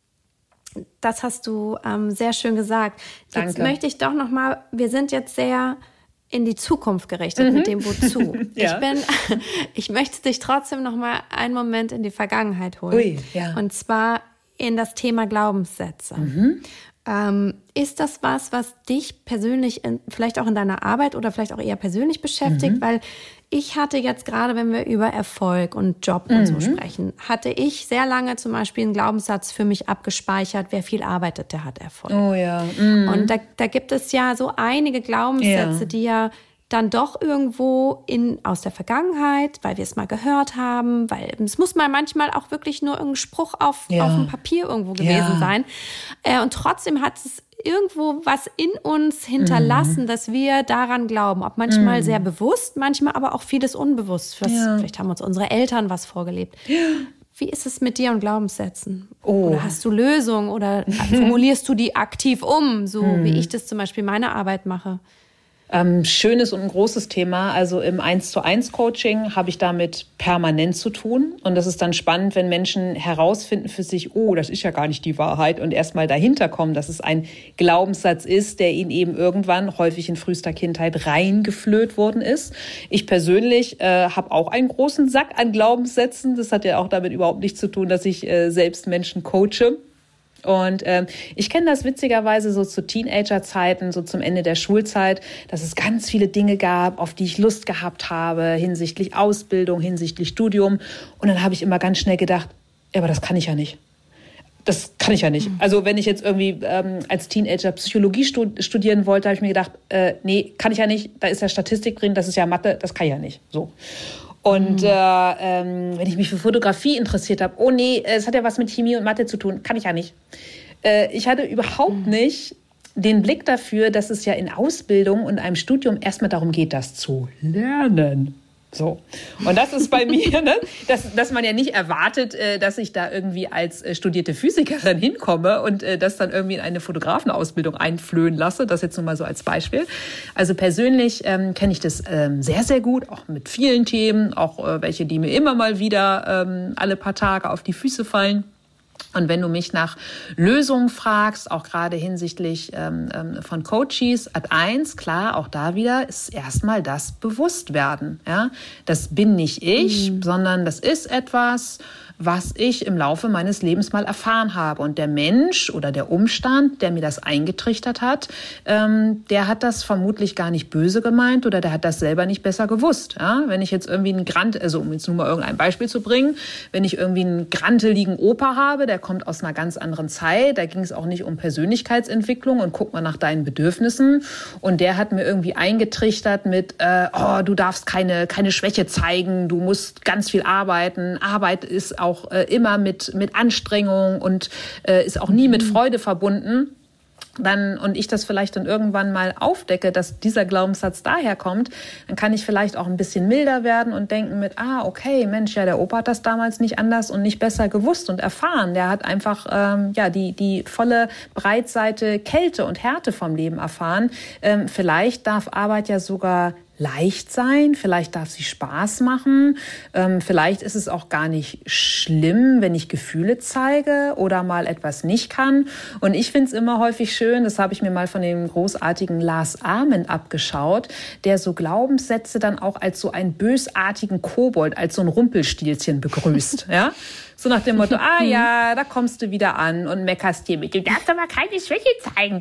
Speaker 1: das hast du ähm, sehr schön gesagt.
Speaker 2: Danke.
Speaker 1: Jetzt möchte ich doch noch mal, wir sind jetzt sehr in die Zukunft gerichtet mhm. mit dem Wozu. ja. Ich bin, ich möchte dich trotzdem noch mal einen Moment in die Vergangenheit holen.
Speaker 2: Ui, ja.
Speaker 1: Und zwar in das Thema Glaubenssätze.
Speaker 2: Mhm.
Speaker 1: Ähm, ist das was, was dich persönlich, in, vielleicht auch in deiner Arbeit oder vielleicht auch eher persönlich beschäftigt? Mhm. Weil ich hatte jetzt gerade, wenn wir über Erfolg und Job mhm. und so sprechen, hatte ich sehr lange zum Beispiel einen Glaubenssatz für mich abgespeichert, wer viel arbeitet, der hat Erfolg.
Speaker 2: Oh ja. Mhm.
Speaker 1: Und da, da gibt es ja so einige Glaubenssätze, ja. die ja dann doch irgendwo in, aus der Vergangenheit, weil wir es mal gehört haben, weil es muss mal manchmal auch wirklich nur irgendein Spruch auf, ja. auf dem Papier irgendwo gewesen ja. sein. Äh, und trotzdem hat es irgendwo was in uns hinterlassen, mhm. dass wir daran glauben. Ob manchmal mhm. sehr bewusst, manchmal aber auch vieles unbewusst. Was, ja. Vielleicht haben uns unsere Eltern was vorgelebt. Ja. Wie ist es mit dir und Glaubenssätzen?
Speaker 2: Oh.
Speaker 1: Oder hast du Lösungen oder formulierst du die aktiv um, so mhm. wie ich das zum Beispiel meine Arbeit mache?
Speaker 2: Ähm, schönes und ein großes Thema. Also im eins zu eins Coaching habe ich damit permanent zu tun. Und das ist dann spannend, wenn Menschen herausfinden für sich, oh, das ist ja gar nicht die Wahrheit und erstmal dahinter kommen, dass es ein Glaubenssatz ist, der ihnen eben irgendwann häufig in frühester Kindheit reingeflöht worden ist. Ich persönlich äh, habe auch einen großen Sack an Glaubenssätzen. Das hat ja auch damit überhaupt nichts zu tun, dass ich äh, selbst Menschen coache. Und ähm, ich kenne das witzigerweise so zu Teenagerzeiten, so zum Ende der Schulzeit, dass es ganz viele Dinge gab, auf die ich Lust gehabt habe, hinsichtlich Ausbildung, hinsichtlich Studium. Und dann habe ich immer ganz schnell gedacht, ja, aber das kann ich ja nicht. Das kann ich ja nicht. Also wenn ich jetzt irgendwie ähm, als Teenager Psychologie stud- studieren wollte, habe ich mir gedacht, äh, nee, kann ich ja nicht. Da ist ja Statistik drin, das ist ja Mathe, das kann ich ja nicht. So. Und äh, ähm, wenn ich mich für Fotografie interessiert habe, oh nee, es hat ja was mit Chemie und Mathe zu tun, kann ich ja nicht. Äh, ich hatte überhaupt mhm. nicht den Blick dafür, dass es ja in Ausbildung und einem Studium erstmal darum geht, das zu lernen. So. Und das ist bei mir, ne, dass, dass man ja nicht erwartet, äh, dass ich da irgendwie als äh, studierte Physikerin hinkomme und äh, das dann irgendwie in eine Fotografenausbildung einflöhen lasse. Das jetzt nur mal so als Beispiel. Also persönlich ähm, kenne ich das ähm, sehr, sehr gut, auch mit vielen Themen, auch äh, welche, die mir immer mal wieder ähm, alle paar Tage auf die Füße fallen. Und wenn du mich nach Lösungen fragst, auch gerade hinsichtlich ähm, von Coaches, Ad eins, klar, auch da wieder ist erstmal das Bewusstwerden. Ja? Das bin nicht ich, mhm. sondern das ist etwas, was ich im Laufe meines Lebens mal erfahren habe. Und der Mensch oder der Umstand, der mir das eingetrichtert hat, ähm, der hat das vermutlich gar nicht böse gemeint oder der hat das selber nicht besser gewusst. Ja? Wenn ich jetzt irgendwie einen Grant, also um jetzt nur mal irgendein Beispiel zu bringen, wenn ich irgendwie einen granteligen Opa habe, der kommt aus einer ganz anderen Zeit, da ging es auch nicht um Persönlichkeitsentwicklung und guck mal nach deinen Bedürfnissen. Und der hat mir irgendwie eingetrichtert mit, äh, oh, du darfst keine, keine Schwäche zeigen, du musst ganz viel arbeiten, Arbeit ist auch auch äh, immer mit, mit Anstrengung und äh, ist auch nie mit Freude verbunden. Dann, und ich das vielleicht dann irgendwann mal aufdecke, dass dieser Glaubenssatz daherkommt, dann kann ich vielleicht auch ein bisschen milder werden und denken mit, ah, okay, Mensch, ja, der Opa hat das damals nicht anders und nicht besser gewusst und erfahren. Der hat einfach ähm, ja die die volle Breitseite Kälte und Härte vom Leben erfahren. Ähm, vielleicht darf Arbeit ja sogar leicht sein, vielleicht darf sie Spaß machen, ähm, vielleicht ist es auch gar nicht schlimm, wenn ich Gefühle zeige oder mal etwas nicht kann. Und ich finde es immer häufig schön, das habe ich mir mal von dem großartigen Lars Ament abgeschaut, der so Glaubenssätze dann auch als so einen bösartigen Kobold, als so ein Rumpelstilzchen begrüßt, ja. So nach dem Motto, ah ja, da kommst du wieder an und meckerst hier mit. Du darfst aber keine Schwäche zeigen.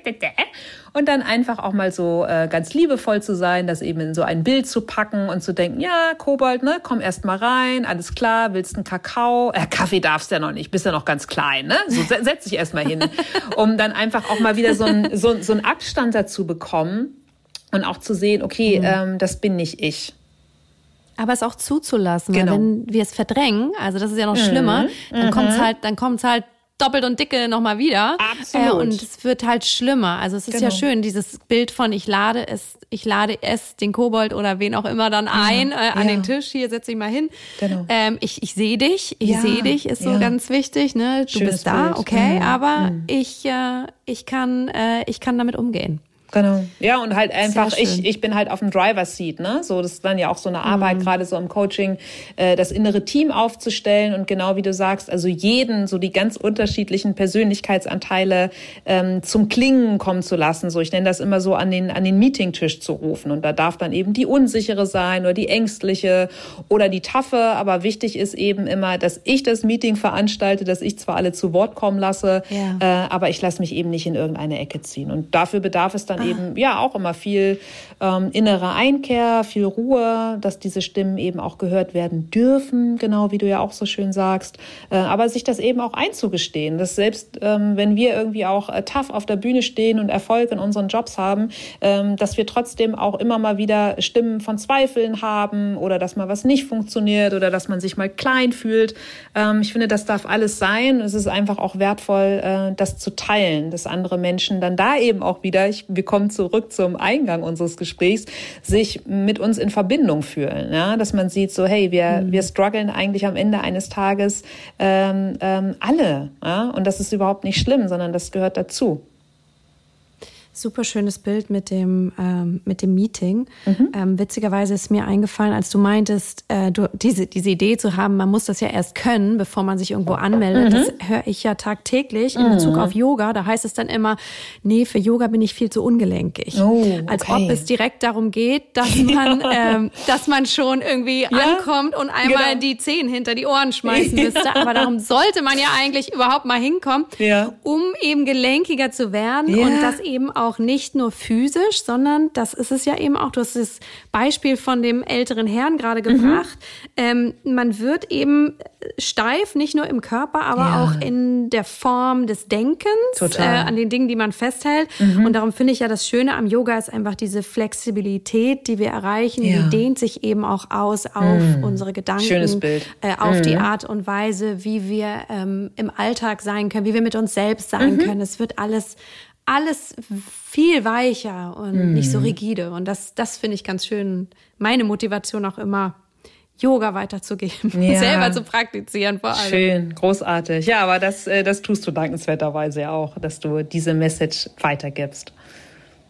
Speaker 2: Und dann einfach auch mal so äh, ganz liebevoll zu sein, das eben in so ein Bild zu packen und zu denken, ja, Kobold, ne, komm erst mal rein, alles klar, willst einen Kakao? Äh, Kaffee darfst du ja noch nicht, bist ja noch ganz klein, ne? So setz dich erst mal hin, um dann einfach auch mal wieder so einen so, so einen Abstand dazu bekommen und auch zu sehen, okay, mhm. ähm, das bin nicht ich.
Speaker 1: Aber es auch zuzulassen,
Speaker 2: genau.
Speaker 1: Weil wenn wir es verdrängen, also das ist ja noch schlimmer, mhm. dann kommt's halt, dann kommt's halt doppelt und dicke nochmal wieder.
Speaker 2: Absolut.
Speaker 1: Äh, und es wird halt schlimmer. Also es ist genau. ja schön, dieses Bild von ich lade es, ich lade es, den Kobold oder wen auch immer dann ein ja. äh, an ja. den Tisch. Hier, setz dich mal hin. Genau. Ähm, ich ich sehe dich, ich ja. sehe dich, ist so ja. ganz wichtig. Ne? Du
Speaker 2: Schönes
Speaker 1: bist da,
Speaker 2: Bild.
Speaker 1: okay,
Speaker 2: mhm.
Speaker 1: aber
Speaker 2: mhm.
Speaker 1: ich äh, ich kann äh, ich kann damit umgehen.
Speaker 2: Genau. Ja, und halt einfach, ich ich bin halt auf dem Driver's Seat, ne? So, das ist dann ja auch so eine Arbeit, mhm. gerade so im Coaching, äh, das innere Team aufzustellen und genau wie du sagst, also jeden, so die ganz unterschiedlichen Persönlichkeitsanteile ähm, zum Klingen kommen zu lassen. So, ich nenne das immer so an den an den Meetingtisch zu rufen. Und da darf dann eben die Unsichere sein oder die Ängstliche oder die Taffe. Aber wichtig ist eben immer, dass ich das Meeting veranstalte, dass ich zwar alle zu Wort kommen lasse, ja. äh, aber ich lasse mich eben nicht in irgendeine Ecke ziehen. Und dafür bedarf es dann eben ja auch immer viel ähm, innere Einkehr, viel Ruhe, dass diese Stimmen eben auch gehört werden dürfen, genau wie du ja auch so schön sagst. Äh, aber sich das eben auch einzugestehen, dass selbst ähm, wenn wir irgendwie auch äh, tough auf der Bühne stehen und Erfolg in unseren Jobs haben, ähm, dass wir trotzdem auch immer mal wieder Stimmen von Zweifeln haben oder dass mal was nicht funktioniert oder dass man sich mal klein fühlt. Ähm, ich finde, das darf alles sein. Es ist einfach auch wertvoll, äh, das zu teilen, dass andere Menschen dann da eben auch wieder, ich, wir kommen zurück zum Eingang unseres Gesprächs, sich mit uns in Verbindung fühlen. Ja? Dass man sieht, so hey, wir mhm. wir strugglen eigentlich am Ende eines Tages ähm, ähm, alle. Ja? Und das ist überhaupt nicht schlimm, sondern das gehört dazu.
Speaker 1: Super schönes Bild mit dem ähm, mit dem Meeting. Mhm. Ähm, witzigerweise ist mir eingefallen, als du meintest, äh, du, diese diese Idee zu haben, man muss das ja erst können, bevor man sich irgendwo anmeldet. Mhm. Das höre ich ja tagtäglich in Bezug mhm. auf Yoga. Da heißt es dann immer, nee, für Yoga bin ich viel zu ungelenkig.
Speaker 2: Oh, okay.
Speaker 1: Als ob es direkt darum geht, dass man ähm, dass man schon irgendwie ja? ankommt und einmal genau. die Zehen hinter die Ohren schmeißen müsste. Aber darum sollte man ja eigentlich überhaupt mal hinkommen, ja. um eben gelenkiger zu werden ja. und das eben auch auch nicht nur physisch, sondern das ist es ja eben auch, du hast das Beispiel von dem älteren Herrn gerade gebracht, mhm. ähm, man wird eben steif, nicht nur im Körper, aber ja. auch in der Form des Denkens, äh, an den Dingen, die man festhält. Mhm. Und darum finde ich ja, das Schöne am Yoga ist einfach diese Flexibilität, die wir erreichen, ja. die dehnt sich eben auch aus auf mhm. unsere Gedanken,
Speaker 2: schönes Bild.
Speaker 1: Äh, auf
Speaker 2: mhm.
Speaker 1: die Art und Weise, wie wir ähm, im Alltag sein können, wie wir mit uns selbst sein mhm. können. Es wird alles alles viel weicher und mm. nicht so rigide. Und das, das finde ich ganz schön. Meine Motivation auch immer, Yoga weiterzugeben, ja. selber zu praktizieren vor allem.
Speaker 2: Schön, großartig. Ja, aber das, das tust du dankenswerterweise ja auch, dass du diese Message weitergibst.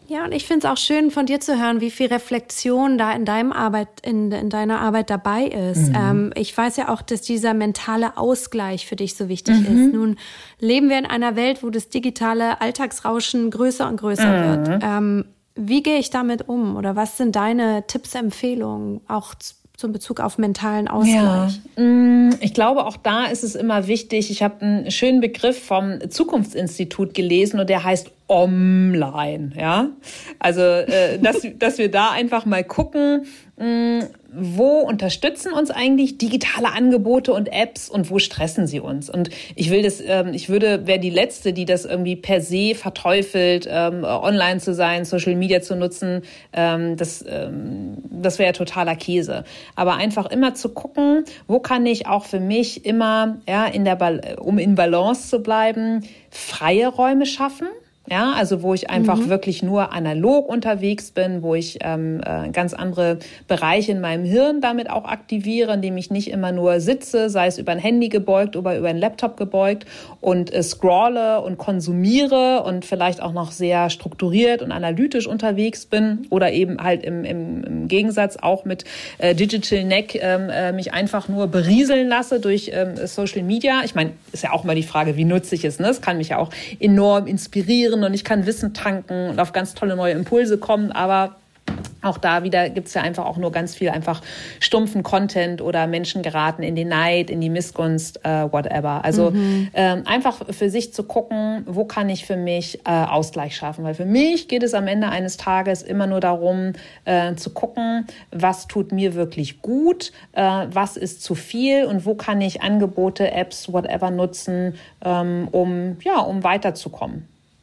Speaker 1: Ja, und ich finde es auch schön, von dir zu hören, wie viel Reflexion da in deinem Arbeit, in, in deiner Arbeit dabei ist. Mhm. Ähm, ich weiß ja auch, dass dieser mentale Ausgleich für dich so wichtig mhm. ist. Nun leben wir in einer Welt, wo das digitale Alltagsrauschen größer und größer mhm. wird. Ähm, wie gehe ich damit um? Oder was sind deine Tipps, Empfehlungen, auch zum Bezug auf mentalen Ausgleich?
Speaker 2: Ja, ich glaube, auch da ist es immer wichtig. Ich habe einen schönen Begriff vom Zukunftsinstitut gelesen und der heißt Online, ja. Also, äh, dass, dass wir da einfach mal gucken, mh, wo unterstützen uns eigentlich digitale Angebote und Apps und wo stressen sie uns? Und ich will das, ähm, ich würde, wäre die Letzte, die das irgendwie per se verteufelt, ähm, online zu sein, Social Media zu nutzen. Ähm, das, ähm, das wäre ja totaler Käse. Aber einfach immer zu gucken, wo kann ich auch für mich immer, ja, in der, um in Balance zu bleiben, freie Räume schaffen. Ja, also wo ich einfach mhm. wirklich nur analog unterwegs bin, wo ich ähm, äh, ganz andere Bereiche in meinem Hirn damit auch aktiviere, indem ich nicht immer nur sitze, sei es über ein Handy gebeugt oder über einen Laptop gebeugt und äh, scrolle und konsumiere und vielleicht auch noch sehr strukturiert und analytisch unterwegs bin oder eben halt im, im, im Gegensatz auch mit äh, Digital Neck äh, mich einfach nur berieseln lasse durch äh, Social Media. Ich meine, ist ja auch mal die Frage, wie nutze ich es, ne? Es kann mich ja auch enorm inspirieren und ich kann Wissen tanken und auf ganz tolle neue Impulse kommen, aber auch da wieder gibt's ja einfach auch nur ganz viel einfach stumpfen Content oder Menschen geraten in den Neid, in die Missgunst, äh, whatever. Also mhm. ähm, einfach für sich zu gucken, wo kann ich für mich äh, Ausgleich schaffen, weil für mich geht es am Ende eines Tages immer nur darum, äh, zu gucken, was tut mir wirklich gut, äh, was ist zu viel und wo kann ich Angebote, Apps, whatever nutzen, ähm, um ja, um weiterzukommen.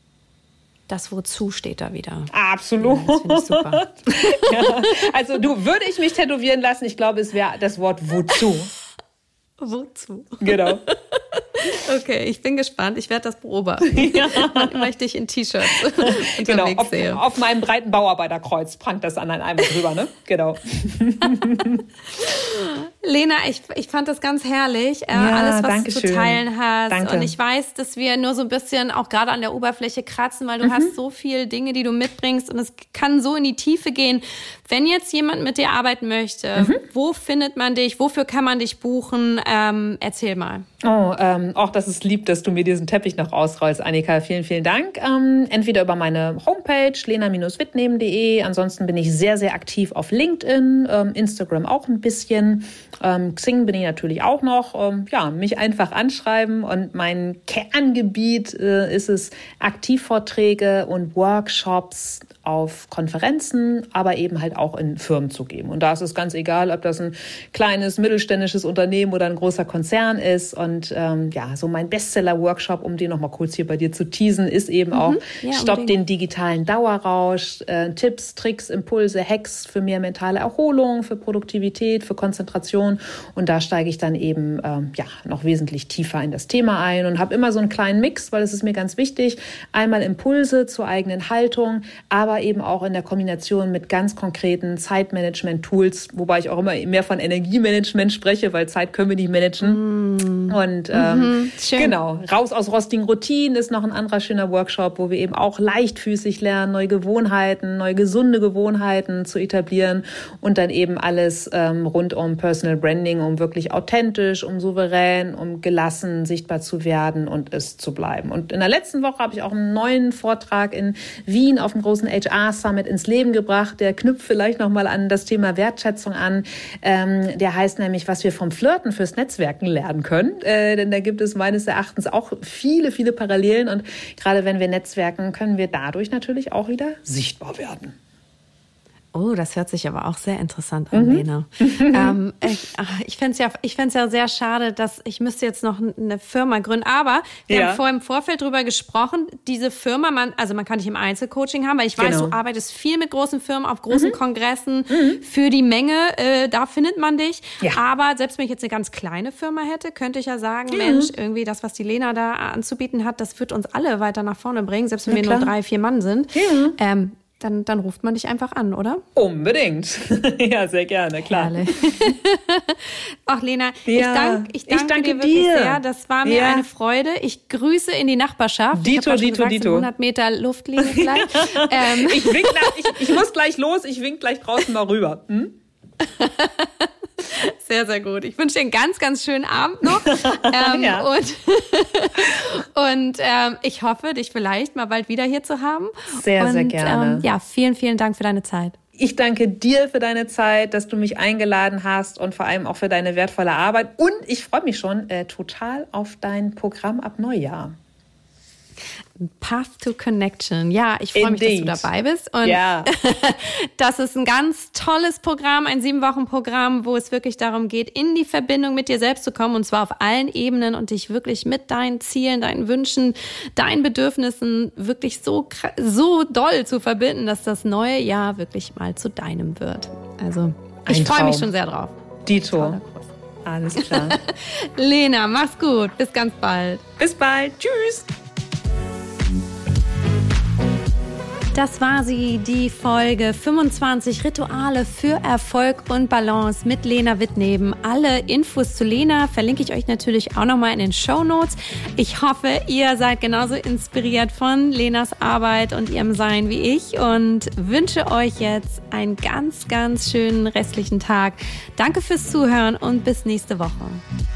Speaker 1: Das Wozu steht da wieder.
Speaker 2: Absolut.
Speaker 1: Ja, das finde ich super.
Speaker 2: Ja, also du, würde ich mich tätowieren lassen, ich glaube, es wäre das Wort Wozu.
Speaker 1: Wozu?
Speaker 2: Genau.
Speaker 1: Okay, ich bin gespannt. Ich werde das beobachten. Ja. Wann immer ich dich in T-Shirts unterwegs
Speaker 2: genau, auf,
Speaker 1: sehe.
Speaker 2: Auf meinem breiten Bauarbeiterkreuz prangt das an einem drüber, ne? Genau.
Speaker 1: Lena, ich, ich fand das ganz herrlich, äh, ja, alles, was du zu teilen hast.
Speaker 2: Danke.
Speaker 1: Und ich weiß, dass wir nur so ein bisschen auch gerade an der Oberfläche kratzen, weil du mhm. hast so viele Dinge, die du mitbringst und es kann so in die Tiefe gehen. Wenn jetzt jemand mit dir arbeiten möchte, mhm. wo findet man dich? Wofür kann man dich buchen? Ähm, erzähl mal.
Speaker 2: Oh, ähm, auch das ist lieb, dass du mir diesen Teppich noch ausrollst, Annika. Vielen, vielen Dank. Ähm, entweder über meine Homepage lena Bindestrich wittnehmen punkt de. Ansonsten bin ich sehr, sehr aktiv auf LinkedIn, ähm, Instagram auch ein bisschen. Ähm, Xing bin ich natürlich auch noch. Ähm, ja, mich einfach anschreiben. Und mein Kerngebiet äh, ist es, Aktivvorträge und Workshops auf Konferenzen, aber eben halt auch in Firmen zu geben. Und da ist es ganz egal, ob das ein kleines, mittelständisches Unternehmen oder ein großer Konzern ist. Und ähm, ja, so mein Bestseller-Workshop, um den nochmal kurz hier bei dir zu teasen, ist eben mhm. auch ja, Stopp unbedingt. Den digitalen Dauerrausch, äh, Tipps, Tricks, Impulse, Hacks für mehr mentale Erholung, für Produktivität, für Konzentration. Und da steige ich dann eben ähm, ja noch wesentlich tiefer in das Thema ein und habe immer so einen kleinen Mix, weil es ist mir ganz wichtig. Einmal Impulse zur eigenen Haltung, aber eben auch in der Kombination mit ganz konkreten Zeitmanagement-Tools, wobei ich auch immer mehr von Energiemanagement spreche, weil Zeit können wir nicht managen. Mm. Und ähm, mhm, genau, raus aus rostigen Routinen ist noch ein anderer schöner Workshop, wo wir eben auch leichtfüßig lernen, neue Gewohnheiten, neue gesunde Gewohnheiten zu etablieren und dann eben alles ähm, rund um Personal Branding, um wirklich authentisch, um souverän, um gelassen sichtbar zu werden und es zu bleiben. Und in der letzten Woche habe ich auch einen neuen Vortrag in Wien auf dem großen H R Summit ins Leben gebracht. Der knüpft vielleicht nochmal an das Thema Wertschätzung an. Ähm, der heißt nämlich, was wir vom Flirten fürs Netzwerken lernen können. Äh, denn da gibt es meines Erachtens auch viele, viele Parallelen. Und gerade wenn wir netzwerken, können wir dadurch natürlich auch wieder sichtbar werden.
Speaker 1: Oh, das hört sich aber auch sehr interessant an, mhm. Lena. ähm, ich ich fände es ja, ich fänd's ja sehr schade, dass ich müsste jetzt noch eine Firma gründen. Aber wir ja. haben vorher im Vorfeld drüber gesprochen, diese Firma, man, also man kann nicht im Einzelcoaching haben, weil ich weiß, genau. du arbeitest viel mit großen Firmen auf großen mhm. Kongressen mhm. für die Menge. Äh, da findet man dich. Ja. Aber selbst wenn ich jetzt eine ganz kleine Firma hätte, könnte ich ja sagen, mhm. Mensch, irgendwie das, was die Lena da anzubieten hat, das wird uns alle weiter nach vorne bringen, selbst wenn ja, wir klar. nur drei, vier Mann sind. Ja. Ähm, dann, dann ruft man dich einfach an, oder?
Speaker 2: Unbedingt. Ja, sehr gerne, klar.
Speaker 1: Ach, Lena,
Speaker 2: ja,
Speaker 1: ich, dank, ich, danke
Speaker 2: ich danke
Speaker 1: dir wirklich
Speaker 2: dir.
Speaker 1: sehr. Das war mir ja. eine Freude. Ich grüße in die Nachbarschaft.
Speaker 2: Dito,
Speaker 1: ich
Speaker 2: Dito,
Speaker 1: gesagt,
Speaker 2: Dito.
Speaker 1: hundert Meter Luftlinie gleich. ähm.
Speaker 2: ich, wink nach, ich, ich muss gleich los, ich wink gleich draußen mal rüber. Hm?
Speaker 1: Sehr, sehr gut. Ich wünsche dir einen ganz, ganz schönen Abend noch. ähm,
Speaker 2: ja.
Speaker 1: Und, und ähm, ich hoffe, dich vielleicht mal bald wieder hier zu haben.
Speaker 2: Sehr,
Speaker 1: und,
Speaker 2: sehr gerne.
Speaker 1: Ähm, ja, vielen, vielen Dank für deine Zeit.
Speaker 2: Ich danke dir für deine Zeit, dass du mich eingeladen hast und vor allem auch für deine wertvolle Arbeit. Und ich freue mich schon äh, total auf dein Programm ab Neujahr.
Speaker 1: Path to Connection. Ja, ich freue mich,
Speaker 2: Indeed.
Speaker 1: dass du dabei bist. Und
Speaker 2: ja.
Speaker 1: das ist ein ganz tolles Programm, ein sieben-Wochen-Programm, wo es wirklich darum geht, in die Verbindung mit dir selbst zu kommen, und zwar auf allen Ebenen, und dich wirklich mit deinen Zielen, deinen Wünschen, deinen Bedürfnissen wirklich so, so doll zu verbinden, dass das neue Jahr wirklich mal zu deinem wird. Also, ich freue mich schon sehr drauf.
Speaker 2: Dito. Alles klar.
Speaker 1: Lena, mach's gut. Bis ganz bald.
Speaker 2: Bis bald. Tschüss.
Speaker 1: Das war sie, die Folge fünfundzwanzig, Rituale für Erfolg und Balance mit Lena Wittneben. Alle Infos zu Lena verlinke ich euch natürlich auch nochmal in den Shownotes. Ich hoffe, ihr seid genauso inspiriert von Lenas Arbeit und ihrem Sein wie ich und wünsche euch jetzt einen ganz, ganz schönen restlichen Tag. Danke fürs Zuhören und bis nächste Woche.